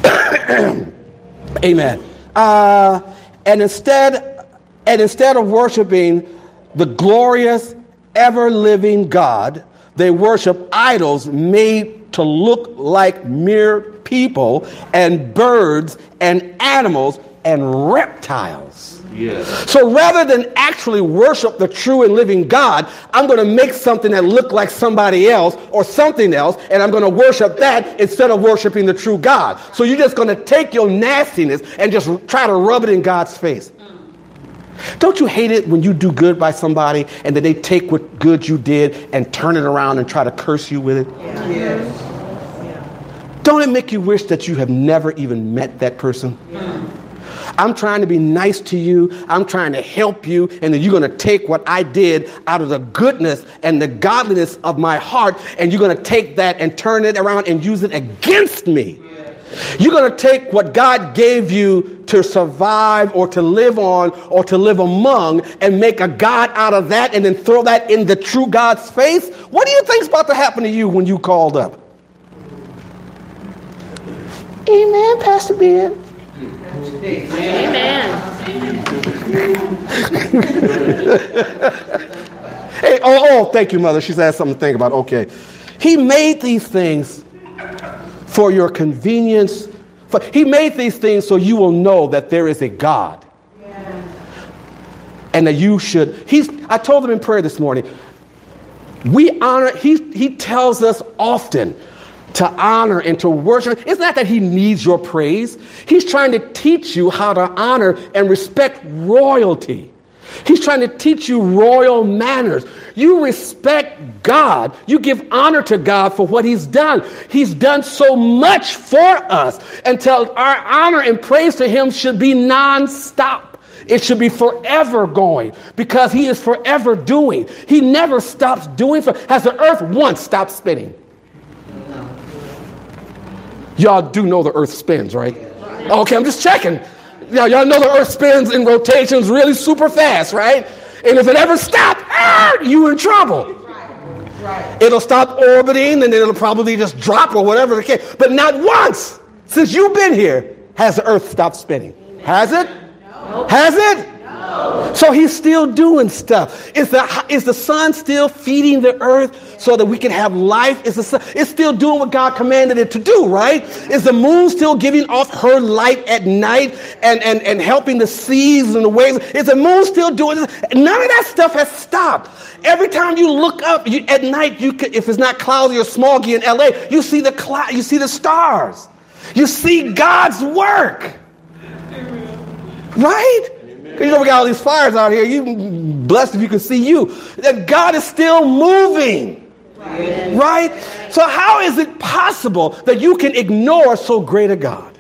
A: Amen. Uh, and instead, and instead of worshiping the glorious, ever-living God, they worship idols made to look like mere people and birds and animals and reptiles. Yes. So rather than actually worship the true and living God, I'm going to make something that look like somebody else or something else, and I'm going to worship that instead of worshiping the true God. So you're just going to take your nastiness and just try to rub it in God's face. Don't you hate it when you do good by somebody and then they take what good you did and turn it around and try to curse you with it? Yeah. Yes. Yeah. Don't it make you wish that you have never even met that person? Yeah. I'm trying to be nice to you. I'm trying to help you. And then you're going to take what I did out of the goodness and the godliness of my heart, and you're going to take that and turn it around and use it against me. You're going to take what God gave you to survive or to live on or to live among and make a God out of that and then throw that in the true God's face. What do you think's about to happen to you when you called up? Amen, Pastor Ben. Amen. Hey, oh, oh, thank you, Mother. She's had something to think about. Okay. He made these things for your convenience. For, he made these things so you will know that there is a God. Yeah. And that you should. He's. I told him in prayer this morning, we honor, he, he tells us often to honor and to worship. It's not that he needs your praise. He's trying to teach you how to honor and respect royalty. He's trying to teach you royal manners. You respect God. You give honor to God for what he's done. He's done so much for us until our honor and praise to him should be nonstop. It should be forever going because he is forever doing. He never stops doing. For, has the earth once stopped spinning? Y'all do know the earth spins, right? Okay, I'm just checking. Now, y'all know the earth spins in rotations really super fast, right? And if it ever stopped, ah, you in trouble. It'll stop orbiting and it'll probably just drop or whatever the case. But not once since you've been here has the earth stopped spinning. Has it? No. Has it? No. So he's still doing stuff. Is the, is the sun still feeding the earth so that we can have life? Is the sun, it's still doing what God commanded it to do, right? Is the moon still giving off her light at night and, and, and helping the seas and the waves? Is the moon still doing this? None of that stuff has stopped. Every time you look up you, at night, you can, if it's not cloudy or smoggy in L A, you see the cloud, you see the stars. You see God's work. Right? You know we got all these fires out here. You blessed if you can see you. That God is still moving. Right? Right? So how is it possible that you can ignore so great a God?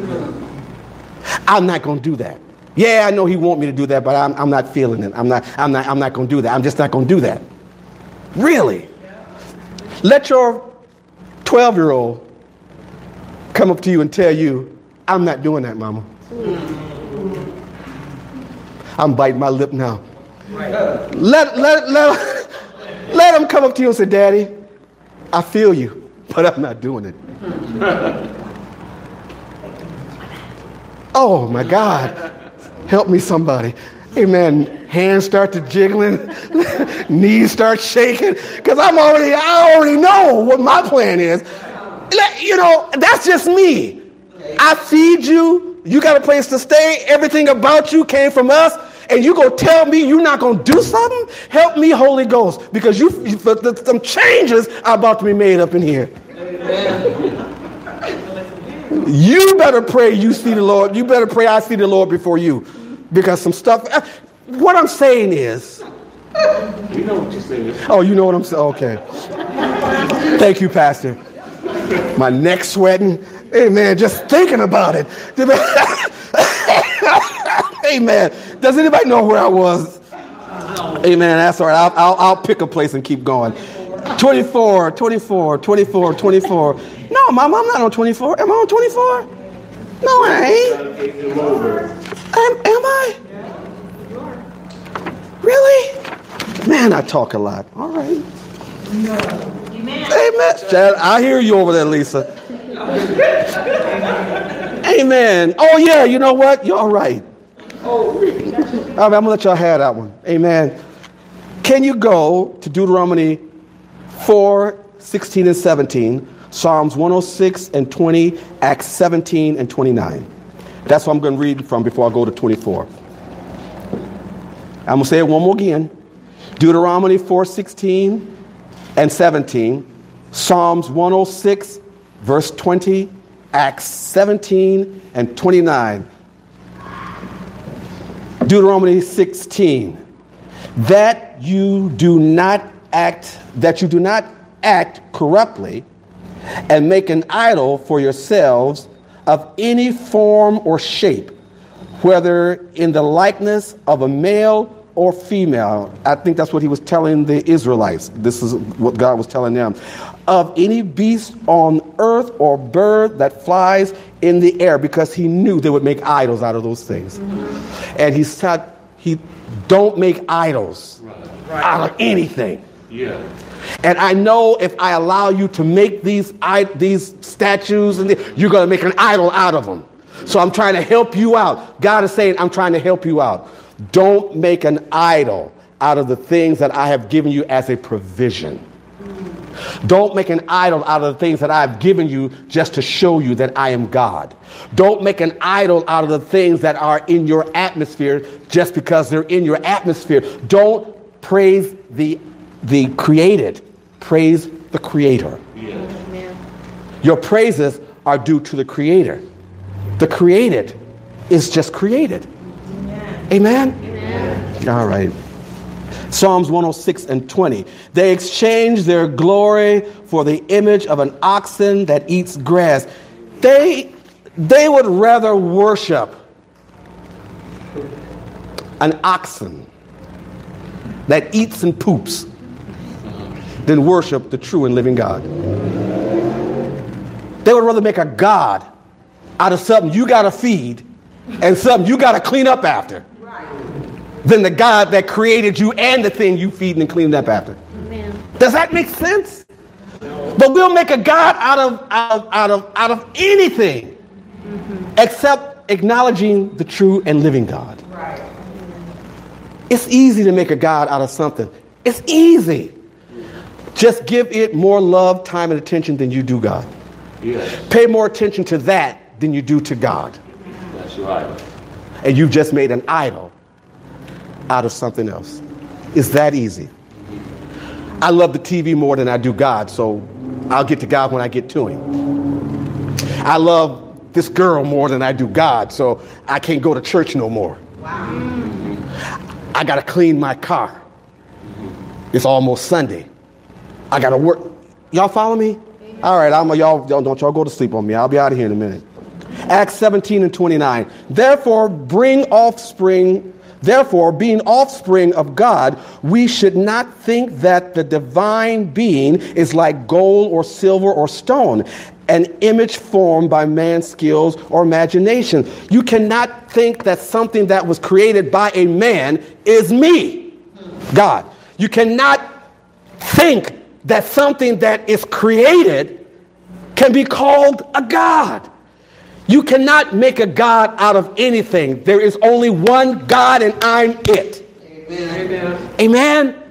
A: I'm not going to do that. Yeah, I know he wants me to do that, but I'm, I'm not feeling it. I'm not, I'm not, I'm not going to do that. I'm just not going to do that. Really? Let your twelve-year-old come up to you and tell you, I'm not doing that, mama. I'm biting my lip now. Let, let, let, let him come up to you and say, Daddy, I feel you, but I'm not doing it. Oh, my God. Help me, somebody. Amen. Hands start to jiggling. Knees start shaking. Because I'm already, I already know what my plan is. You know, that's just me. I feed you. You got a place to stay. Everything about you came from us. And you go tell me you're not going to do something? Help me, Holy Ghost. Because you, some changes are about to be made up in here. Amen. You better pray you see the Lord. You better pray I see the Lord before you. Because some stuff, what I'm saying is.
B: You know what you're saying.
A: Oh, you know what I'm saying? Okay. Thank you, Pastor. My neck sweating. Amen. Just thinking about it. Amen. Does anybody know where I was? Amen. That's all right. I'll, I'll, I'll pick a place and keep going. twenty-four, twenty-four, twenty-four, twenty-four. No, Mom, I'm not on twenty-four. Am I on twenty-four? No, I ain't. Am, am I? Really? Man, I talk a lot. All right. Amen. Amen. Chad, I hear you over there, Lisa. Amen. Oh, yeah, you know what? You're all right. All right, I'm going to let y'all have that one. Amen. Can you go to Deuteronomy four, sixteen, and seventeen, Psalms one oh six and twenty, Acts seventeen and twenty-nine. That's what I'm going to read from before I go to twenty-four. I'm going to say it one more again. Deuteronomy four, sixteen and seventeen, Psalms one oh six, verse twenty, Acts seventeen and twenty-nine. Deuteronomy sixteen. That you do not act, that you do not act corruptly and make an idol for yourselves of any form or shape, whether in the likeness of a male or female. I think that's what he was telling the Israelites. This is what God was telling them. Of any beast on earth or bird that flies in the air, because he knew they would make idols out of those things. Mm-hmm. And he said, he don't make idols right. out of anything. Yeah. And I know if I allow you to make these I, these statues, and the, you're going to make an idol out of them. So I'm trying to help you out. God is saying, I'm trying to help you out. Don't make an idol out of the things that I have given you as a provision. Don't make an idol out of the things that I've given you just to show you that I am God. Don't make an idol out of the things that are in your atmosphere just because they're in your atmosphere. Don't praise the, the created. Praise the Creator. Yeah. Your praises are due to the Creator. The created is just created. Amen? Amen? All right. Psalms one oh six and twenty. They exchanged their glory for the image of an oxen that eats grass. They, they would rather worship an oxen that eats and poops than worship the true and living God. They would rather make a God out of something you got to feed and something you got to clean up after than the God that created you and the thing you feed and clean up after. Amen. Does that make sense? No. But we'll make a God out of out of out of, out of anything mm-hmm. except acknowledging the true and living God. Right. It's easy to make a God out of something. It's easy. Just give it more love, time, and attention than you do God. Yes. Pay more attention to that than you do to God. That's right. And you've just made an idol out of something else. It's that easy. I love the T V more than I do God, so I'll get to God when I get to him. I love this girl more than I do God, so I can't go to church no more. Wow. I got to clean my car. It's almost Sunday. I got to work. Y'all follow me? All right, I'm, y'all, don't y'all go to sleep on me. I'll be out of here in a minute. Acts seventeen and twenty-nine. Therefore, bring offspring, therefore, being offspring of God, we should not think that the divine being is like gold or silver or stone, an image formed by man's skills or imagination. You cannot think that something that was created by a man is me, God. You cannot think that something that is created can be called a God. You cannot make a God out of anything. There is only one God, and I'm it. Amen. Amen.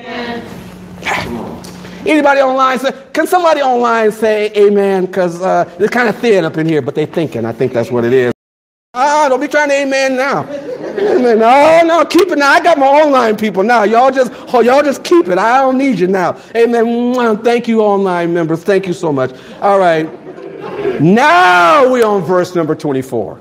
A: Amen. Anybody online say, can somebody online say amen? Because uh, it's kind of thin up in here, but they're thinking. I think that's what it is. Ah, don't be trying to amen now. Amen. No, no, keep it now. I got my online people now. Y'all just, oh, y'all just keep it. I don't need you now. Amen. Thank you, online members. Thank you so much. All right. Now we're on verse number twenty-four.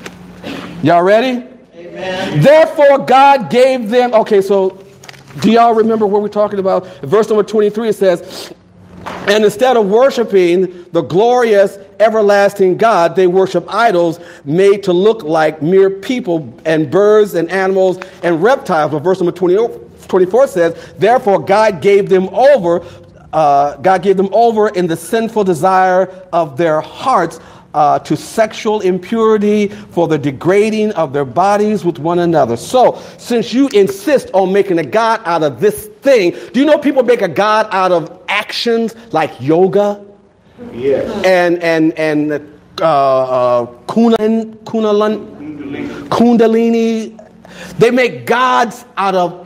A: Y'all ready? Amen. Therefore, God gave them. Okay, so do y'all remember what we're talking about? Verse number twenty-three, it says, and instead of worshiping the glorious, everlasting God, they worship idols made to look like mere people and birds and animals and reptiles. But verse number twenty, twenty-four says, therefore, God gave them over. Uh, God gave them over in the sinful desire of their hearts uh, to sexual impurity for the degrading of their bodies with one another. So, since you insist on making a God out of this thing, do you know people make a God out of actions like yoga? Yes. And and and uh, uh, kunalini, kunalini, kundalini. They make gods out of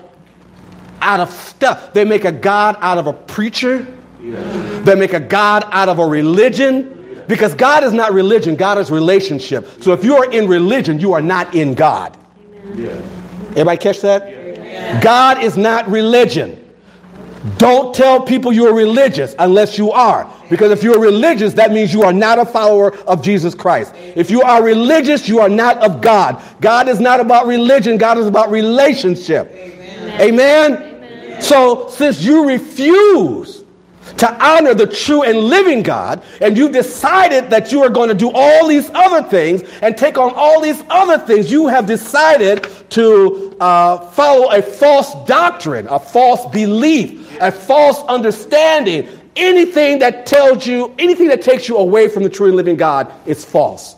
A: out of stuff. They make a God out of a preacher. Yeah. They make a God out of a religion. Yeah. Because God is not religion. God is relationship. So if you are in religion, you are not in God. Yeah. Everybody catch that? Yeah. God is not religion. Don't tell people you're religious unless you are. Because if you're religious, that means you are not a follower of Jesus Christ. If you are religious, you are not of God. God is not about religion. God is about relationship. Amen. Amen? Amen. So since you refuse to honor the true and living God, and you decided that you are going to do all these other things and take on all these other things, you have decided to uh, follow a false doctrine, a false belief, a false understanding. Anything that tells you, anything that takes you away from the true and living God is false.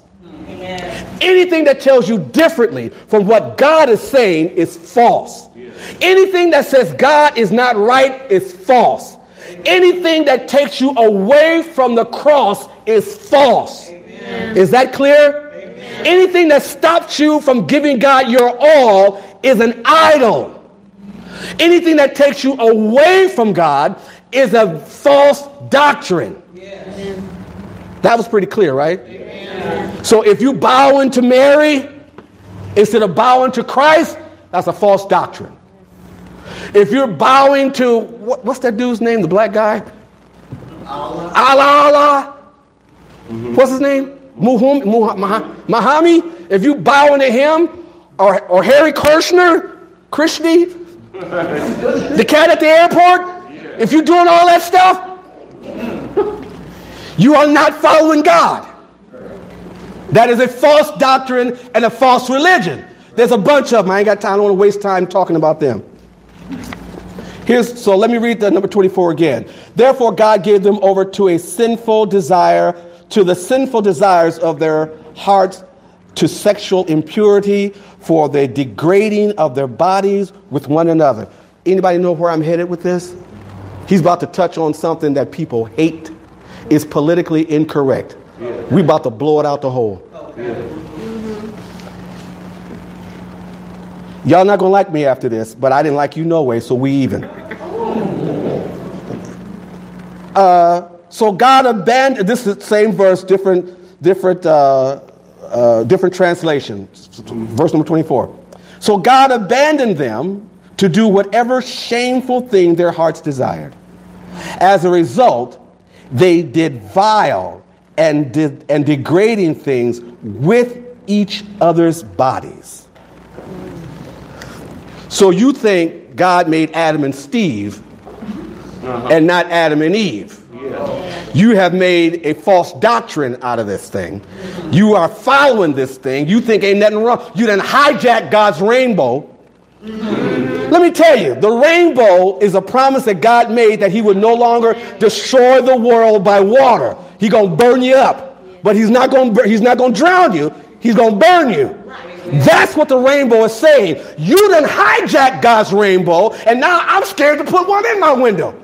A: Amen. Anything that tells you differently from what God is saying is false. Anything that says God is not right is false. Anything that takes you away from the cross is false. Amen. Is that clear? Amen. Anything that stops you from giving God your all is an idol. Anything that takes you away from God is a false doctrine. Yes. That was pretty clear, right? Amen. So if you bow into Mary instead of bowing to Christ, that's a false doctrine. If you're bowing to, what, what's that dude's name, the black guy? Allah. Allah, Allah. Mm-hmm. What's his name? Muhammad, Muhammad. If you bowing to him, or, or Harry Kirshner, Krishni, the cat at the airport, yeah. If you're doing all that stuff, you are not following God. That is a false doctrine and a false religion. There's a bunch of them. I ain't got time. I don't want to waste time talking about them. Here's, so let me read the number twenty-four again. Therefore, God gave them over to a sinful desire, to the sinful desires of their hearts, to sexual impurity, for the degrading of their bodies with one another. Anybody know where I'm headed with this? He's about to touch on something that people hate. It's politically incorrect. Yeah. We're about to blow it out the hole. Yeah. Y'all not going to like me after this, but I didn't like you no way, so we even. Uh, so God abandoned, this is the same verse, different, different, uh, uh, different translation. Verse number twenty-four. So God abandoned them to do whatever shameful thing their hearts desired. As a result, they did vile and, did, and degrading things with each other's bodies. So you think God made Adam and Steve uh-huh. and not Adam and Eve. Yeah. You have made a false doctrine out of this thing. You are following this thing. You think ain't nothing wrong. You done hijacked God's rainbow. Let me tell you, the rainbow is a promise that God made that he would no longer destroy the world by water. He's going to burn you up, but he's not going to he's not going to drown you. He's going to burn you. That's what the rainbow is saying. You done hijacked God's rainbow, and now I'm scared to put one in my window.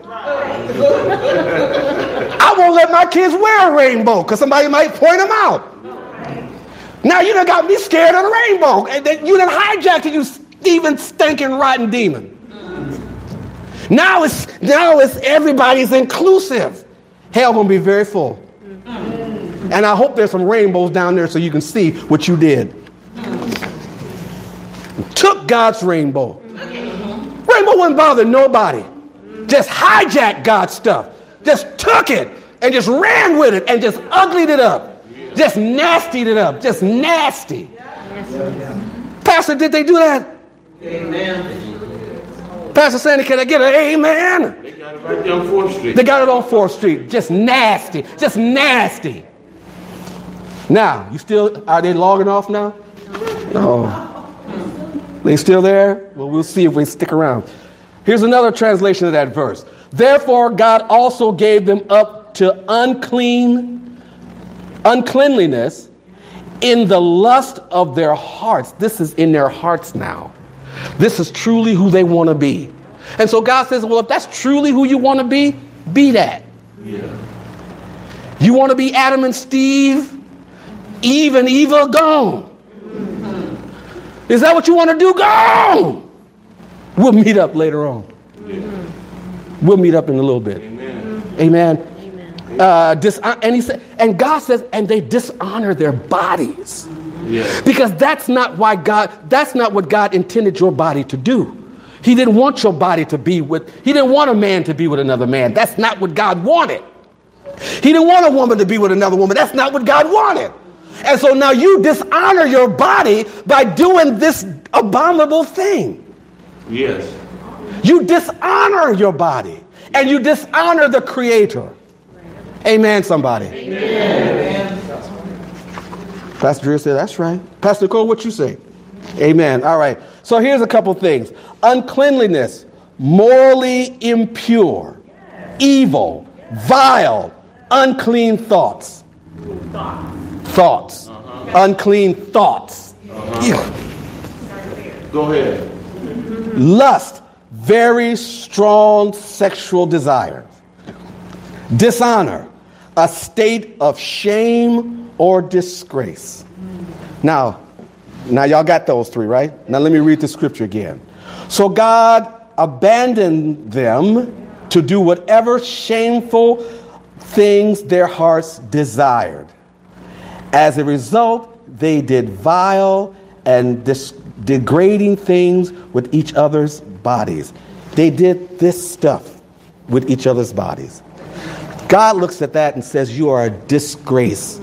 A: I won't let my kids wear a rainbow because somebody might point them out. Now you done got me scared of the rainbow. And then you done hijacked it, you Steven stinking rotten demon. Now it's now it's everybody's inclusive. Hell gonna be very full. And I hope there's some rainbows down there so you can see what you did. Took God's rainbow. Rainbow wouldn't bother nobody. Just hijacked God's stuff. Just took it and just ran with it and just uglied it up. Just nastied it up. Just nasty. Pastor, did they do that? Amen. Pastor Sandy, can I get an amen?
B: They got it right there on fourth Street.
A: They got it on fourth Street. Just nasty. Just nasty. Now, you still, are they logging off now? No. They still there? Well, we'll see if we stick around. Here's another translation of that verse. Therefore, God also gave them up to unclean, uncleanliness in the lust of their hearts. This is in their hearts now. This is truly who they want to be. And so God says, well, if that's truly who you want to be, be that. Yeah. You want to be Adam and Steve? Eve and Eva, gone. Is that what you want to do? Go! We'll meet up later on. Yeah. We'll meet up in a little bit. Amen. Amen. Amen. Uh, dis- and he said, and God says, and they dishonor their bodies. Yeah. Because that's not why God, that's not what God intended your body to do. He didn't want your body to be with, he didn't want a man to be with another man. That's not what God wanted. He didn't want a woman to be with another woman. That's not what God wanted. And so now you dishonor your body by doing this abominable thing.
B: Yes.
A: You dishonor your body and you dishonor the Creator. Amen, somebody. Amen. Pastor Drew said, that's right. Pastor Cole, what you say? Amen. All right. So here's a couple things. Uncleanliness, morally impure, evil, vile, unclean thoughts. Thoughts. Uh-huh. Unclean thoughts. Uh-huh.
B: Go ahead.
A: Lust, very strong sexual desire. Dishonor, a state of shame or disgrace. Now, now y'all got those three, right? Now let me read the scripture again. So God abandoned them to do whatever shameful things their hearts desired. As a result, they did vile and dis- degrading things with each other's bodies. They did this stuff with each other's bodies. God looks at that and says, you are a disgrace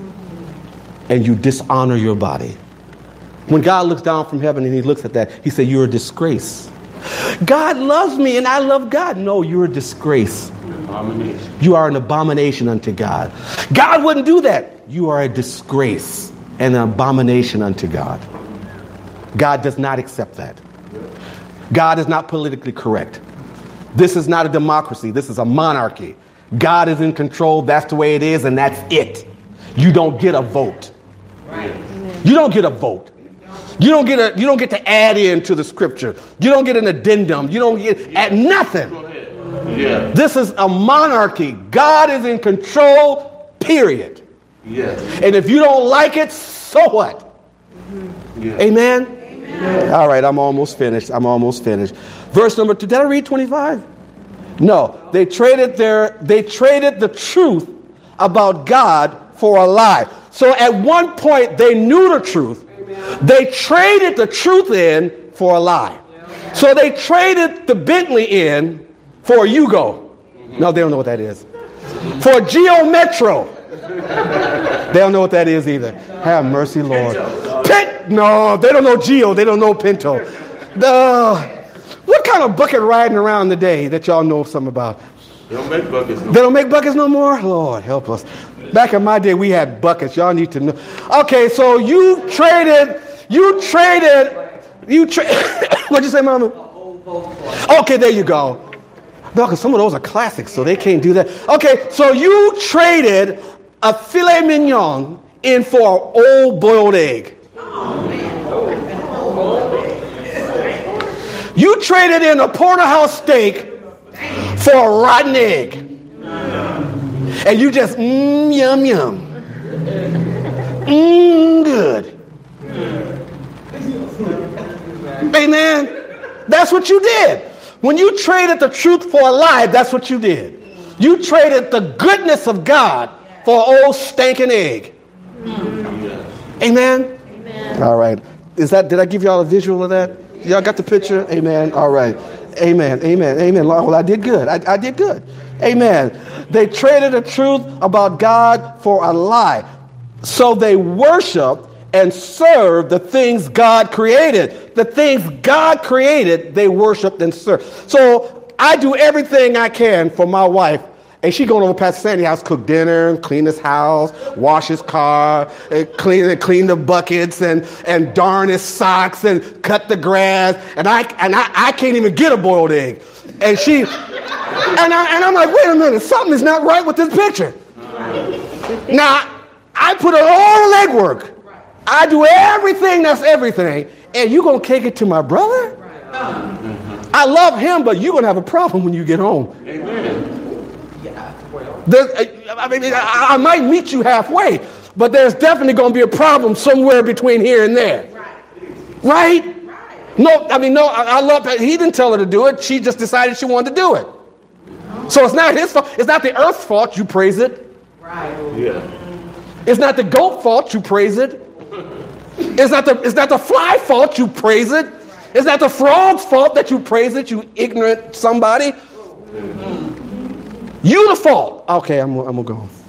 A: and you dishonor your body. When God looks down from heaven and he looks at that, he said, you're a disgrace. God loves me and I love God. No, you're a disgrace. Abomination. You are an abomination unto God. God wouldn't do that. You are a disgrace and an abomination unto God. God does not accept that. God is not politically correct. This is not a democracy. This is a monarchy. God is in control. That's the way it is, and that's it. You don't get a vote. Right. You don't get a vote. You don't get a. You don't get to add in to the scripture. You don't get an addendum. You don't get add nothing. Yeah. This is a monarchy. God is in control. Period. Yes. And if you don't like it, so what? Mm-hmm. Yeah. Amen? Amen. All right, I'm almost finished. I'm almost finished. Verse number two. Did I read twenty-five? No. They traded their. They traded the truth about God for a lie. So at one point they knew the truth. They traded the truth in for a lie. So they traded the Bentley in for a Yugo. No, they don't know what that is. For a Geo Metro. They don't know what that is either. Have mercy, Lord. Pit? No, they don't know Geo. They don't know Pinto. The, what kind of bucket riding around today that y'all know something about?
B: They don't make buckets no more.
A: They don't make buckets no more? Lord, help us. Back in my day, we had buckets. Y'all need to know. Okay, so you traded, you traded, you traded, what'd you say, Mama? Okay, there you go. No, because some of those are classics, so they can't do that. Okay, so you traded a filet mignon in for an old boiled egg. You traded in a porterhouse steak for a rotten egg. And you just, mmm, yum, yum. Mmm, good. Amen. That's what you did. When you traded the truth for a lie, that's what you did. You traded the goodness of God for an old stinking egg. Amen? Amen. All right. Is that? Did I give y'all a visual of that? Y'all got the picture? Amen. All right. Amen. Amen. Amen. Well, I did good. I, I did good. Amen. They traded the truth about God for a lie. So they worship and serve the things God created. The things God created, they worshiped and served. So I do everything I can for my wife. And she going over Pastor Sandy's house, cook dinner, clean his house, wash his car, and clean and clean the buckets, and, and darn his socks, and cut the grass. And I and I, I can't even get a boiled egg. And she, and, I, and I'm like, wait a minute, something is not right with this picture. Now, I put in all the legwork. I do everything that's everything. And you going to kick it to my brother? I love him, but you're going to have a problem when you get home.
B: Amen.
A: There's, I mean, I, I might meet you halfway, but there's definitely going to be a problem somewhere between here and there. Right? Right? No, I mean, no, I, I love that. He didn't tell her to do it. She just decided she wanted to do it. So it's not his fault. It's not the earth's fault. You praise it. Right.
B: Yeah.
A: It's not the goat fault. You praise it. It's not the, it's not the fly fault. You praise it. It's not the frog's fault that you praise it, you ignorant somebody. You the fault. Okay, I'm, I'm going to go home.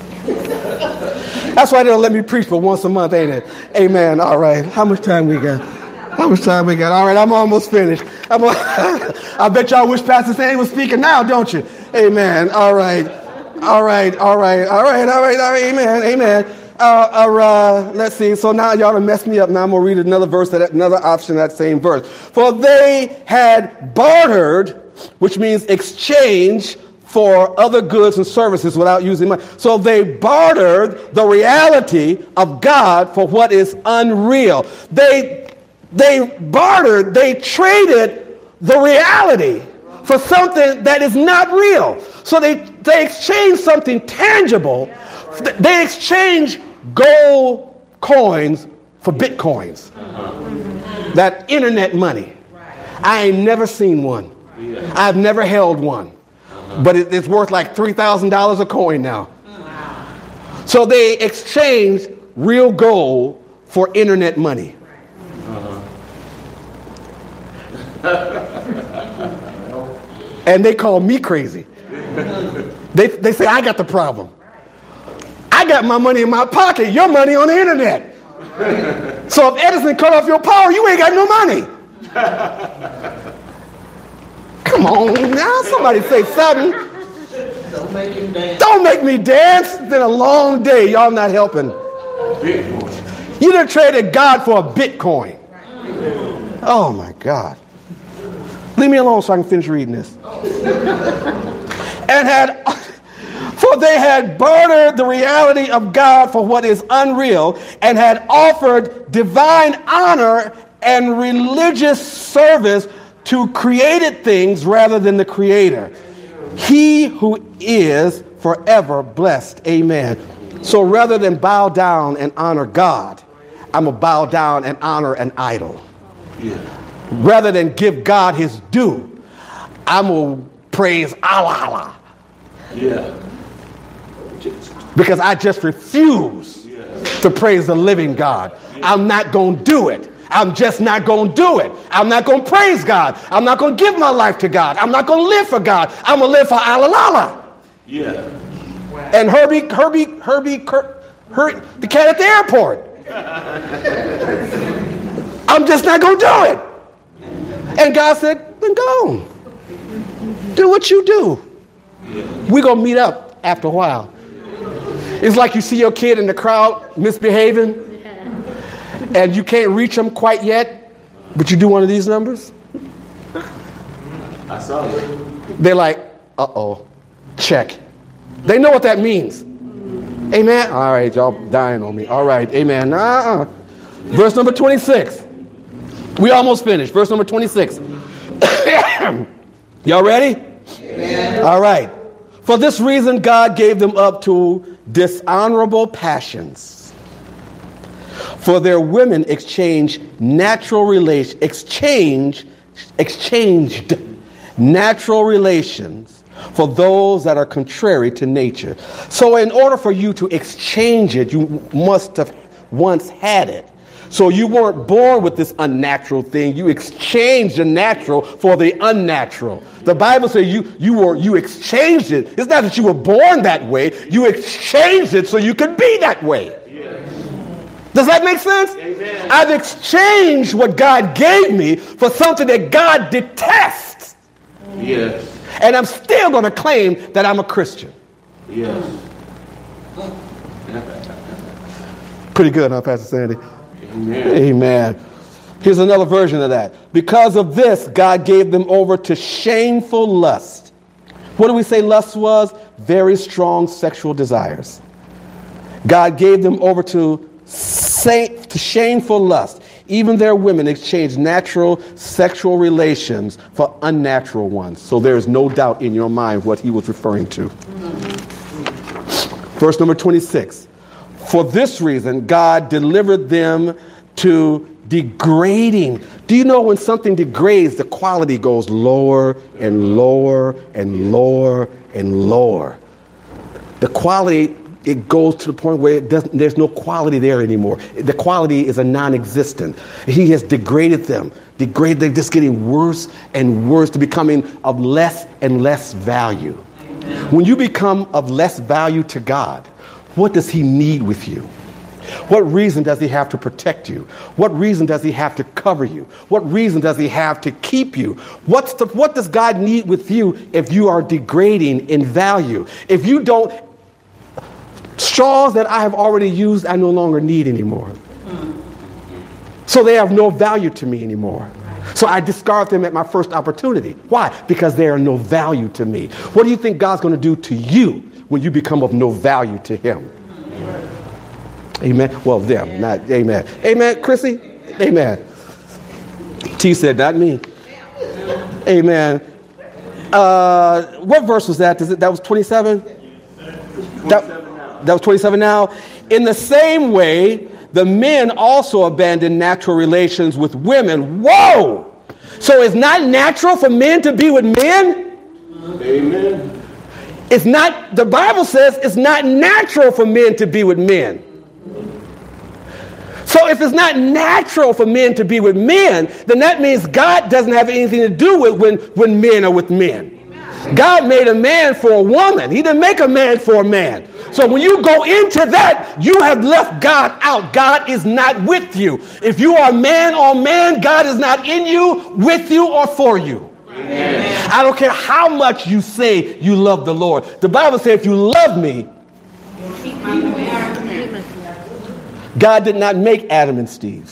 A: That's why they don't let me preach for once a month, ain't it? Amen. All right. How much time we got? How much time we got? All right, I'm almost finished. I'm I bet y'all wish Pastor Sandy was speaking now, don't you? Amen. All right. All right. All right. All right. All right. All right. Amen. Amen. Uh, uh, let's see. So now y'all done messed me up. Now I'm going to read another verse, that another option of that same verse. For they had bartered, which means exchange, for other goods and services without using money. So they bartered the reality of God for what is unreal. They, they bartered, they traded the reality for something that is not real. So they, they exchanged something tangible. They exchanged gold coins for bitcoins. That internet money. I ain't never seen one. I've never held one. But it, it's worth like three thousand dollars a coin now. So they exchanged real gold for internet money. And they call me crazy. They, they say, I got the problem. I got my money in my pocket, your money on the internet. So if Edison cut off your power, you ain't got no money. Come on now, somebody say something.
C: Don't make him dance.
A: Don't make me dance. It's been a long day. Y'all not helping.
B: Bitcoin.
A: You done traded God for a Bitcoin. Oh my God. Leave me alone so I can finish reading this. And had, for they had bartered the reality of God for what is unreal, and had offered divine honor and religious service to created things rather than the Creator. He who is forever blessed. Amen. So rather than bow down and honor God, I'm going to bow down and honor an idol. Yeah. Rather than give God his due, I'm going to praise Allah.
B: Yeah.
A: Because I just refuse yeah. to praise the living God. Yeah. I'm not going to do it. I'm just not going to do it. I'm not going to praise God. I'm not going to give my life to God. I'm not going to live for God. I'm going to live for Allah.
B: Yeah.
A: And Herbie, Herbie, Herbie, Her, Her, the cat at the airport. I'm just not going to do it. And God said, then go. Do what you do. We're going to meet up after a while. It's like you see your kid in the crowd misbehaving, and you can't reach them quite yet, but you do one of these numbers.
B: I saw it.
A: They're like, uh-oh, check. They know what that means. Amen. All right, y'all dying on me. All right, amen. Uh-uh. Verse number twenty-six. We almost finished. Verse number twenty-six. Y'all ready? Amen. All right. For this reason, God gave them up to dishonorable passions. For their women exchanged natural relations, exchange, exchanged natural relations for those that are contrary to nature. So in order for you to exchange it, you must have once had it. So you weren't born with this unnatural thing. You exchanged the natural for the unnatural. The Bible says you you were you exchanged it. It's not that you were born that way. You exchanged it so you could be that way. Yes. Does that make sense? Amen. I've exchanged what God gave me for something that God detests.
B: Yes.
A: And I'm still going to claim that I'm a Christian.
B: Yes.
A: Pretty good, huh, Pastor Sandy?
B: Amen.
A: Amen. Here's another version of that. Because of this, God gave them over to shameful lust. What do we say lust was? Very strong sexual desires. God gave them over to, sa- to shameful lust. Even their women exchanged natural sexual relations for unnatural ones. So there is no doubt in your mind what he was referring to. Verse number twenty-six. For this reason, God delivered them to degrading. Do you know when something degrades, the quality goes lower and lower and lower and lower? The quality, it goes to the point where it doesn't, there's no quality there anymore. The quality is a non-existent. He has degraded them. Degraded, they're just getting worse and worse to becoming of less and less value. When you become of less value to God, what does he need with you? What reason does he have to protect you? What reason does he have to cover you? What reason does he have to keep you? What's the, what does God need with you if you are degrading in value? If you don't, straws that I have already used, I no longer need anymore. So they have no value to me anymore. So I discard them at my first opportunity. Why? Because they are no value to me. What do you think God's going to do to you when you become of no value to him? Amen. Well, them, not amen. Amen, Chrissy? Amen. T said, not me. Amen. Uh, what verse was that? Is it, that was twenty-seven? That, that was twenty-seven now. In the same way, the men also abandoned natural relations with women. Whoa! So it's not natural for men to be with men?
B: Amen.
A: It's not, the Bible says it's not natural for men to be with men. So if it's not natural for men to be with men, then that means God doesn't have anything to do with when, when men are with men. God made a man for a woman. He didn't make a man for a man. So when you go into that, you have left God out. God is not with you. If you are man on man, God is not in you, with you, or for you. Amen. I don't care how much you say you love the Lord. The Bible says if you love me, God did not make Adam and Steve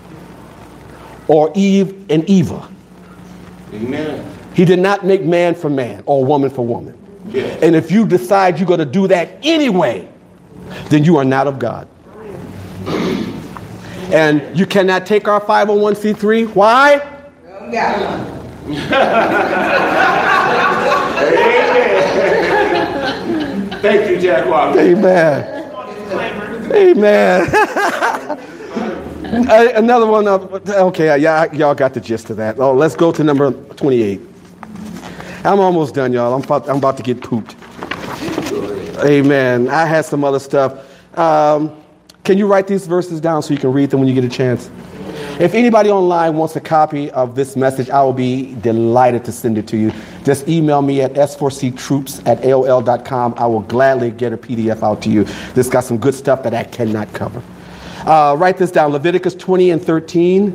A: or Eve and Eva.
B: Amen.
A: He did not make man for man or woman for woman.
B: Yes.
A: And if you decide you're going to do that anyway, then you are not of God. And you cannot take our five oh one c three. Why?
C: Yeah.
B: Amen. Thank you, Jack Walker.
A: Amen. Amen. Another one. Of, okay, y'all, y'all got the gist of that. Oh, let's go to number twenty-eight. I'm almost done, y'all. I'm about, I'm about to get pooped. Amen. I had some other stuff. Um, can you write these verses down so you can read them when you get a chance? If anybody online wants a copy of this message, I will be delighted to send it to you. Just email me at s four c troops at a o l dot com. I will gladly get a P D F out to you. This got some good stuff that I cannot cover. Uh, write this down. Leviticus twenty and thirteen.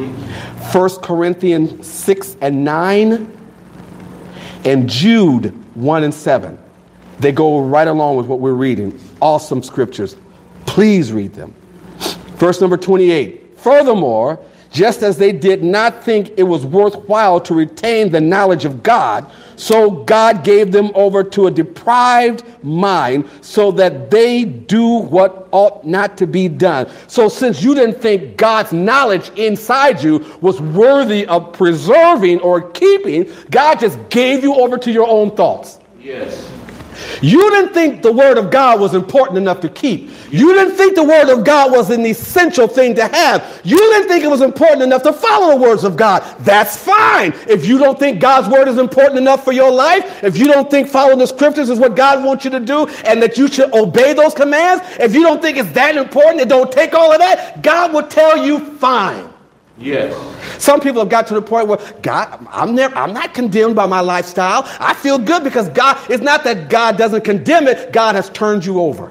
A: Mm-hmm. First Corinthians six and nine. And Jude one and seven. They go right along with what we're reading. Awesome scriptures. Please read them. Verse number twenty-eight. Furthermore, just as they did not think it was worthwhile to retain the knowledge of God, so God gave them over to a deprived mind so that they do what ought not to be done. So since you didn't think God's knowledge inside you was worthy of preserving or keeping, God just gave you over to your own thoughts.
B: Yes.
A: You didn't think the word of God was important enough to keep. You didn't think the word of God was an essential thing to have. You didn't think it was important enough to follow the words of God. That's fine. If you don't think God's word is important enough for your life, if you don't think following the scriptures is what God wants you to do and that you should obey those commands, if you don't think it's that important, it don't take all of that, God will tell you fine.
B: Yes.
A: Some people have got to the point where God, I'm never, I'm not condemned by my lifestyle. I feel good because God, it's not that God doesn't condemn it. God has turned you over.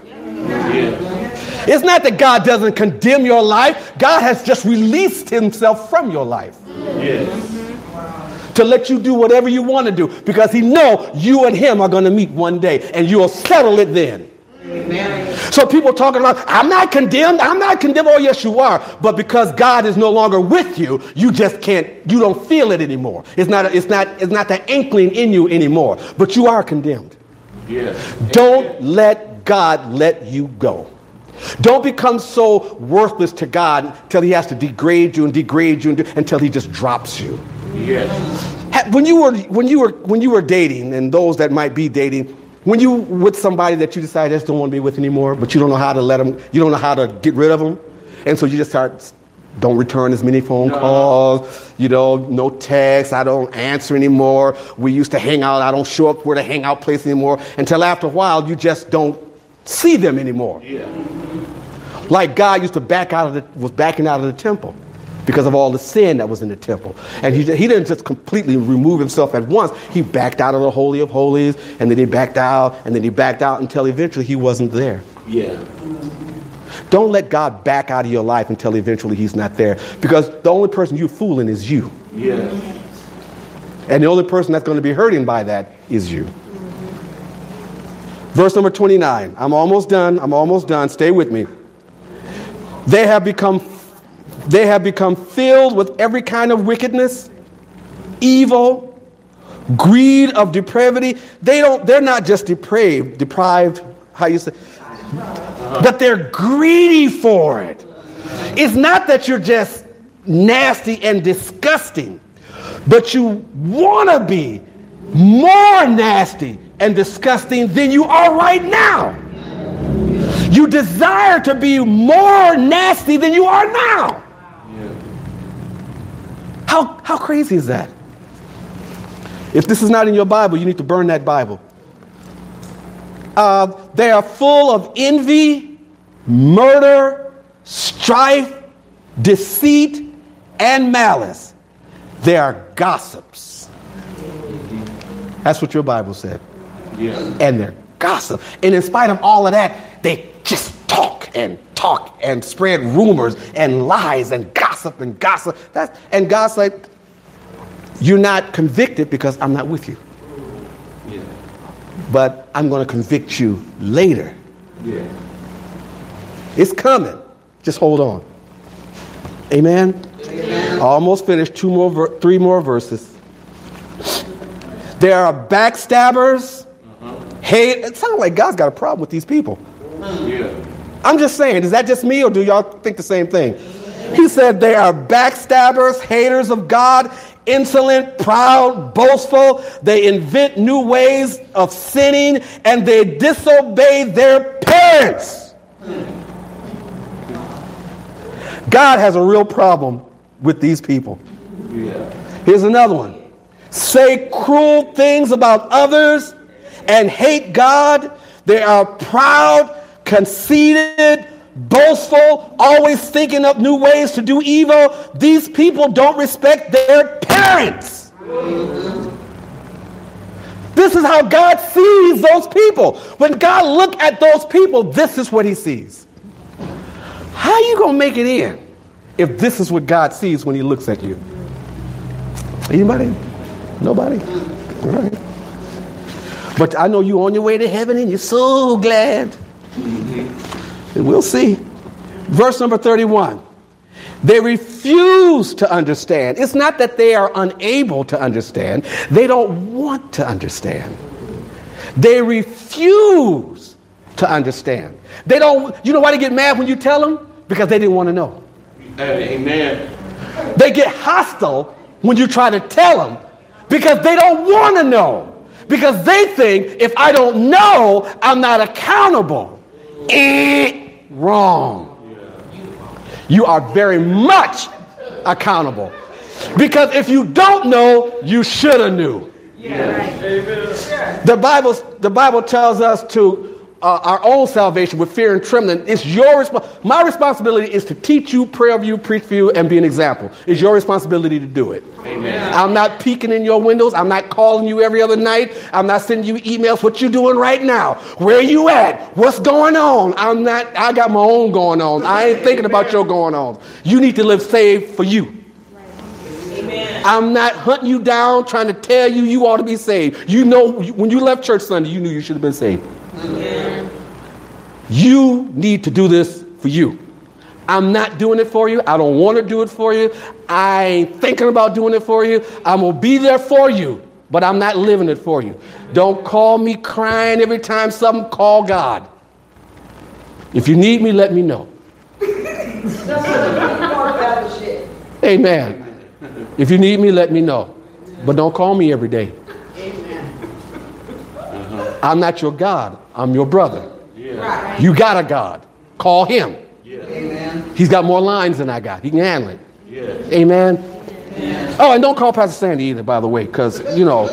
B: Yes.
A: It's not that God doesn't condemn your life. God has just released himself from your life.
B: Yes.
A: To let you do whatever you want to do because he know you and him are going to meet one day and you'll settle it then.
C: Amen.
A: So people talking about, I'm not condemned, I'm not condemned. Oh, yes, you are. But because God is no longer with you, you just can't, you don't feel it anymore. It's not, it's not, it's not that inkling in you anymore, but you are condemned.
B: Yes.
A: Don't let God let you go. Don't become so worthless to God until he has to degrade you and degrade you and do, until he just drops you.
B: Yes.
A: When you were, when you were, when you were dating, and those that might be dating, when you with somebody that you decide just don't want to be with anymore, but you don't know how to let them, you don't know how to get rid of them, and so you just start, don't return as many phone calls, you know, no texts, I don't answer anymore. We used to hang out, I don't show up where the hangout place anymore, until after a while you just don't see them anymore.
B: Yeah.
A: Like God used to back out of the, was backing out of the temple because of all the sin that was in the temple. And he, he didn't just completely remove himself at once. He backed out of the Holy of Holies, and then he backed out, and then he backed out until eventually he wasn't there.
B: Yeah.
A: Don't let God back out of your life until eventually he's not there. Because the only person you're fooling is you.
B: Yeah.
A: And the only person that's going to be hurting by that is you. Verse number twenty-nine. I'm almost done. I'm almost done. Stay with me. They have become They have become filled with every kind of wickedness, evil, greed of depravity. They don't, they're not just depraved, deprived, how you say, but they're greedy for it. It's not that you're just nasty and disgusting, but you want to be more nasty and disgusting than you are right now. You desire to be more nasty than you are now. How, how crazy is that? If this is not in your Bible, you need to burn that Bible. Uh, they are full of envy, murder, strife, deceit, and malice. They are gossips. That's what your Bible said.
B: Yeah.
A: And they're gossip. And in spite of all of that, they just talk and talk and spread rumors and lies and gossip and gossip. That's, and God's like, you're not convicted because I'm not with you.
B: Yeah.
A: But I'm going to convict you later.
B: Yeah.
A: It's coming. Just hold on. Amen? Amen. Almost finished. Two more, ver- three more verses. There are backstabbers. Uh-huh. Hate. It sounds like God's got a problem with these people.
B: Yeah.
A: I'm just saying, is that just me or do y'all think the same thing? He said they are backstabbers, haters of God, insolent, proud, boastful. They invent new ways of sinning and they disobey their parents. God has a real problem with these people.
B: Yeah.
A: Here's another one. Say cruel things about others and hate God. They are proud, conceited, boastful, always thinking up new ways to do evil. These people don't respect their parents. This is how God sees those people. When God looks at those people, this is what he sees. How are you going to make it in if this is what God sees when he looks at you? Anybody? Nobody? All right. But I know you're on your way to heaven and you're so glad. Mm-hmm. And we'll see. Verse number thirty-one. They refuse to understand. It's not that they are unable to understand. They don't want to understand. They refuse to understand. They don't, you know why they get mad when you tell them? Because they didn't want to know.
B: Amen.
A: They get hostile when you try to tell them because they don't want to know. Because they think if I don't know, I'm not accountable. Eh, wrong. You are very much accountable. Because if you don't know, you should have knew. The Bible, the Bible tells us to uh, our own salvation with fear and trembling. It's your resp- my responsibility is to teach you, pray over you, preach for you, and be an example. It's your responsibility to do it. Amen. I'm not peeking in your windows. I'm not calling you every other night. I'm not sending you emails. What you doing right now? Where you at? What's going on? I'm not. I got my own going on. I ain't thinking about your going on. You need to live saved for you. Amen. I'm not hunting you down, trying to tell you you ought to be saved. You know, when you left church Sunday, you knew you should have been saved. Amen. You need to do this for you. I'm not doing it for you. I don't want to do it for you. I ain't thinking about doing it for you. I'm going to be there for you, but I'm not living it for you. Don't call me crying every time something. Call God. If you need me, let me know. Amen. If you need me, let me know. But don't call me every day. Uh-huh. I'm not your God. I'm your brother. Yeah. You got a God. Call him. Yeah. Amen. He's got more lines than I got. He can handle it. Yeah. Amen. Amen. Oh, and don't call Pastor Sandy either, by the way, because, you know,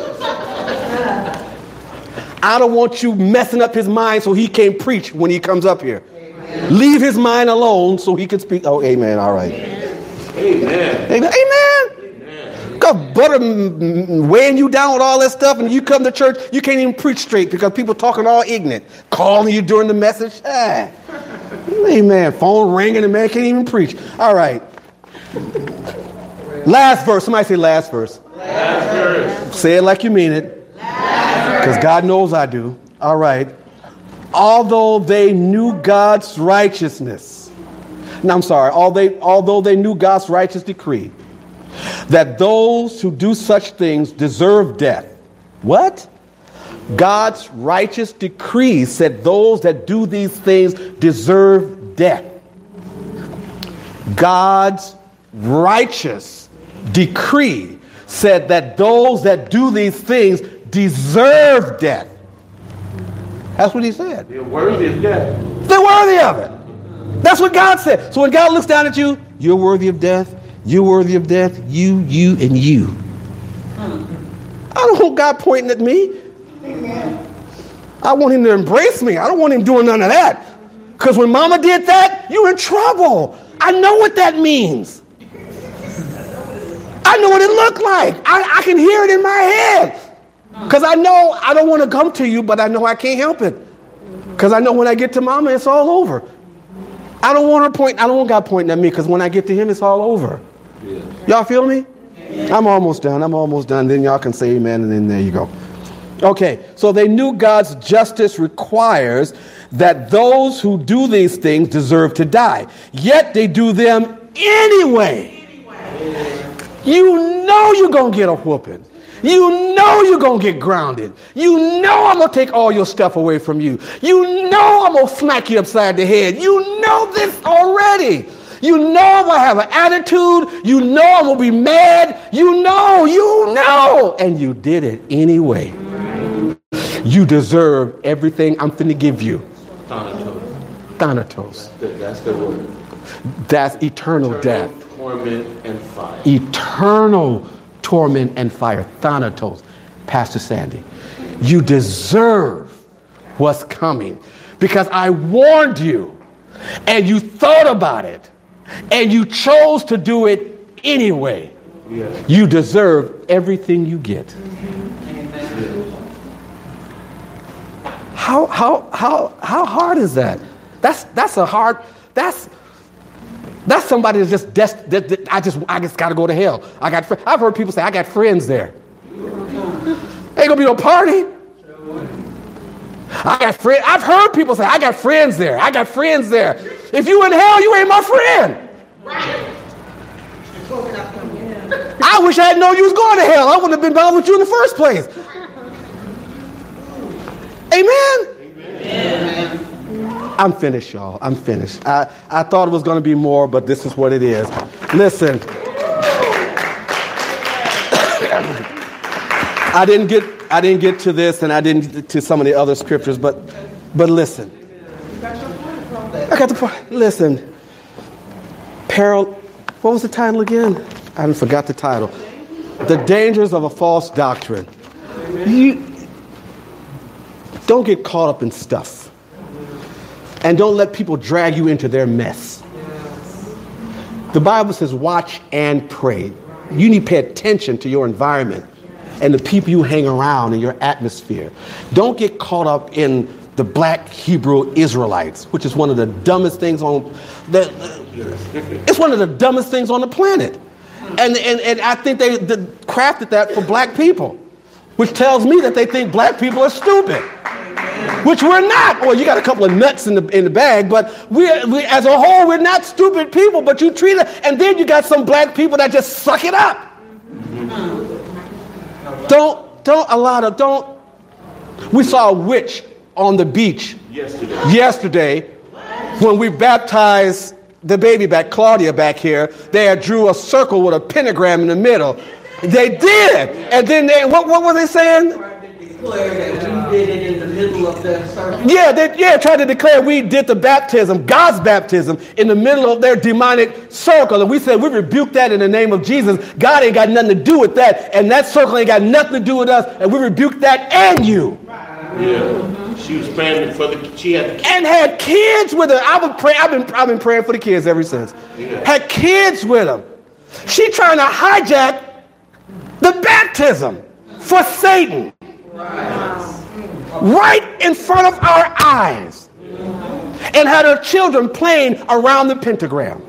A: I don't want you messing up his mind so he can't preach when he comes up here. Amen. Leave his mind alone so he can speak. Oh, amen. All right. Amen. Amen. Amen. Got butter weighing you down with all that stuff, and you come to church, you can't even preach straight because people talking all ignorant, calling you during the message. Ah. Amen. Phone ringing, and man can't even preach. All right. Last verse. Somebody say last verse. Last verse. Say it like you mean it. Because God knows I do. All right. Although they knew God's righteousness. No, I'm sorry. Although they, although they knew God's righteous decree that those who do such things deserve death. What? God's righteous decree said those that do these things deserve death. God's righteous decree said that those that do these things deserve death. That's what he said.
B: They're worthy of death.
A: They're worthy of it. That's what God said. So when God looks down at you, you're worthy of death. You're worthy of death. You, you, and you. I don't want God pointing at me. I want him to embrace me. I don't want him doing none of that. Because when mama did that, you're in trouble. I know what that means. I know what it looked like. I, I can hear it in my head. Because I know I don't want to come to you, but I know I can't help it. Because I know when I get to mama, it's all over. I don't want her point. I don't want God pointing at me because when I get to him, it's all over. Yeah. Y'all feel me? Yeah. I'm almost done. I'm almost done. Then y'all can say amen, and then there you go. Okay, so they knew God's justice requires that those who do these things deserve to die. Yet they do them anyway. anyway. You know you're going to get a whooping. You know you're going to get grounded. You know I'm going to take all your stuff away from you. You know I'm going to smack you upside the head. You know this already. You know I'm going to have an attitude. You know I'm going to be mad. You know, you know. And you did it anyway. You deserve everything I'm finna give you.
B: Thanatos.
A: Thanatos.
B: That's the word.
A: That's eternal, eternal death.
B: Torment and fire.
A: Eternal torment and fire. Thanatos. Pastor Sandy, you deserve what's coming because I warned you and you thought about it and you chose to do it anyway. Yes. You deserve everything you get. How how how how hard is that? That's that's a hard. That's that's somebody that's just des- that, that I just I just got to go to hell. I got. I've heard people say I got friends there. Ain't gonna be no party. I got friends. I've heard people say, I got friends there. I got friends there. If you in hell, you ain't my friend.
C: Right.
A: I wish I had known you was going to hell. I wouldn't have been bothered with you in the first place. Amen? Amen. I'm finished, y'all. I'm finished. I, I thought it was going to be more, but this is what it is. Listen. I didn't get I didn't get to this, and I didn't get to some of the other scriptures, but but listen. I got the point. Listen. Peril. What was the title again? I forgot the title. The dangers of a false doctrine. You don't get caught up in stuff. And don't let people drag you into their mess. The Bible says watch and pray. You need to pay attention to your environment and the people you hang around in your atmosphere. Don't get caught up in the black Hebrew Israelites, which is one of the dumbest things on the, it's one of the dumbest things on the planet. And, and, and I think they, they crafted that for black people, which tells me that they think black people are stupid, which we're not. Or you got a couple of nuts in the in the bag, but we, we as a whole, we're not stupid people, but you treat it, and then you got some black people that just suck it up. Don't, don't allow to, don't. We saw a witch on the beach yesterday, yesterday when we baptized the baby back, Claudia back here. They drew a circle with a pentagram in the middle. They did. And then they, what, what were they saying?
C: Declare that we did it in the middle of that circle.
A: Yeah, they yeah, tried to declare we did the baptism, God's baptism, in the middle of their demonic circle. And we said, we rebuke that in the name of Jesus. God ain't got nothing to do with that. And that circle ain't got nothing to do with us. And we rebuke that and you.
B: Yeah. She was praying for the, she had the
A: and had kids with her. I was pray, I've been, I've been praying for the kids ever since. Yeah. Had kids with them. She trying to hijack the baptism for Satan. Right. Right in front of our eyes. And had her children playing around the pentagram.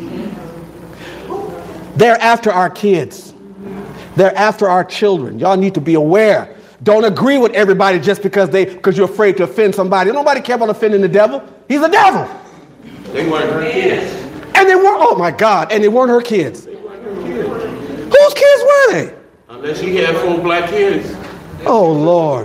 A: They're after our kids. They're after our children. Y'all need to be aware. Don't agree with everybody just because they because you're afraid to offend somebody. Nobody cares about offending the devil. He's the devil.
B: They weren't her kids.
A: And they weren't, oh my God, and they weren't her kids.
B: They weren't her kids.
A: Whose kids were they?
B: Unless she had four black kids.
A: Oh Lord.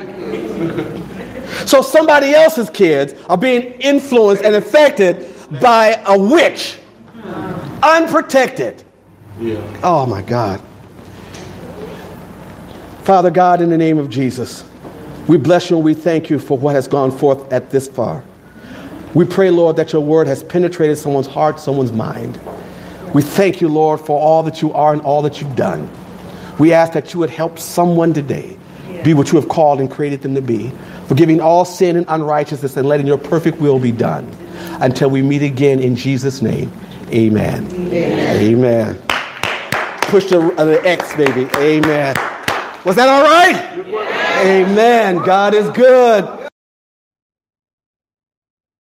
A: So somebody else's kids are being influenced and affected by a witch. Unprotected.
B: Yeah.
A: Oh my God. Father God, in the name of Jesus, we bless you and we thank you for what has gone forth at this far. We pray, Lord, that your word has penetrated someone's heart, someone's mind. We thank you, Lord, for all that you are and all that you've done. We ask that you would help someone today be what you have called and created them to be, forgiving all sin and unrighteousness and letting your perfect will be done. Until we meet again in Jesus' name, amen. Amen. Amen. Push the, uh, the X, baby. Amen. Was that all right? Amen. God is good.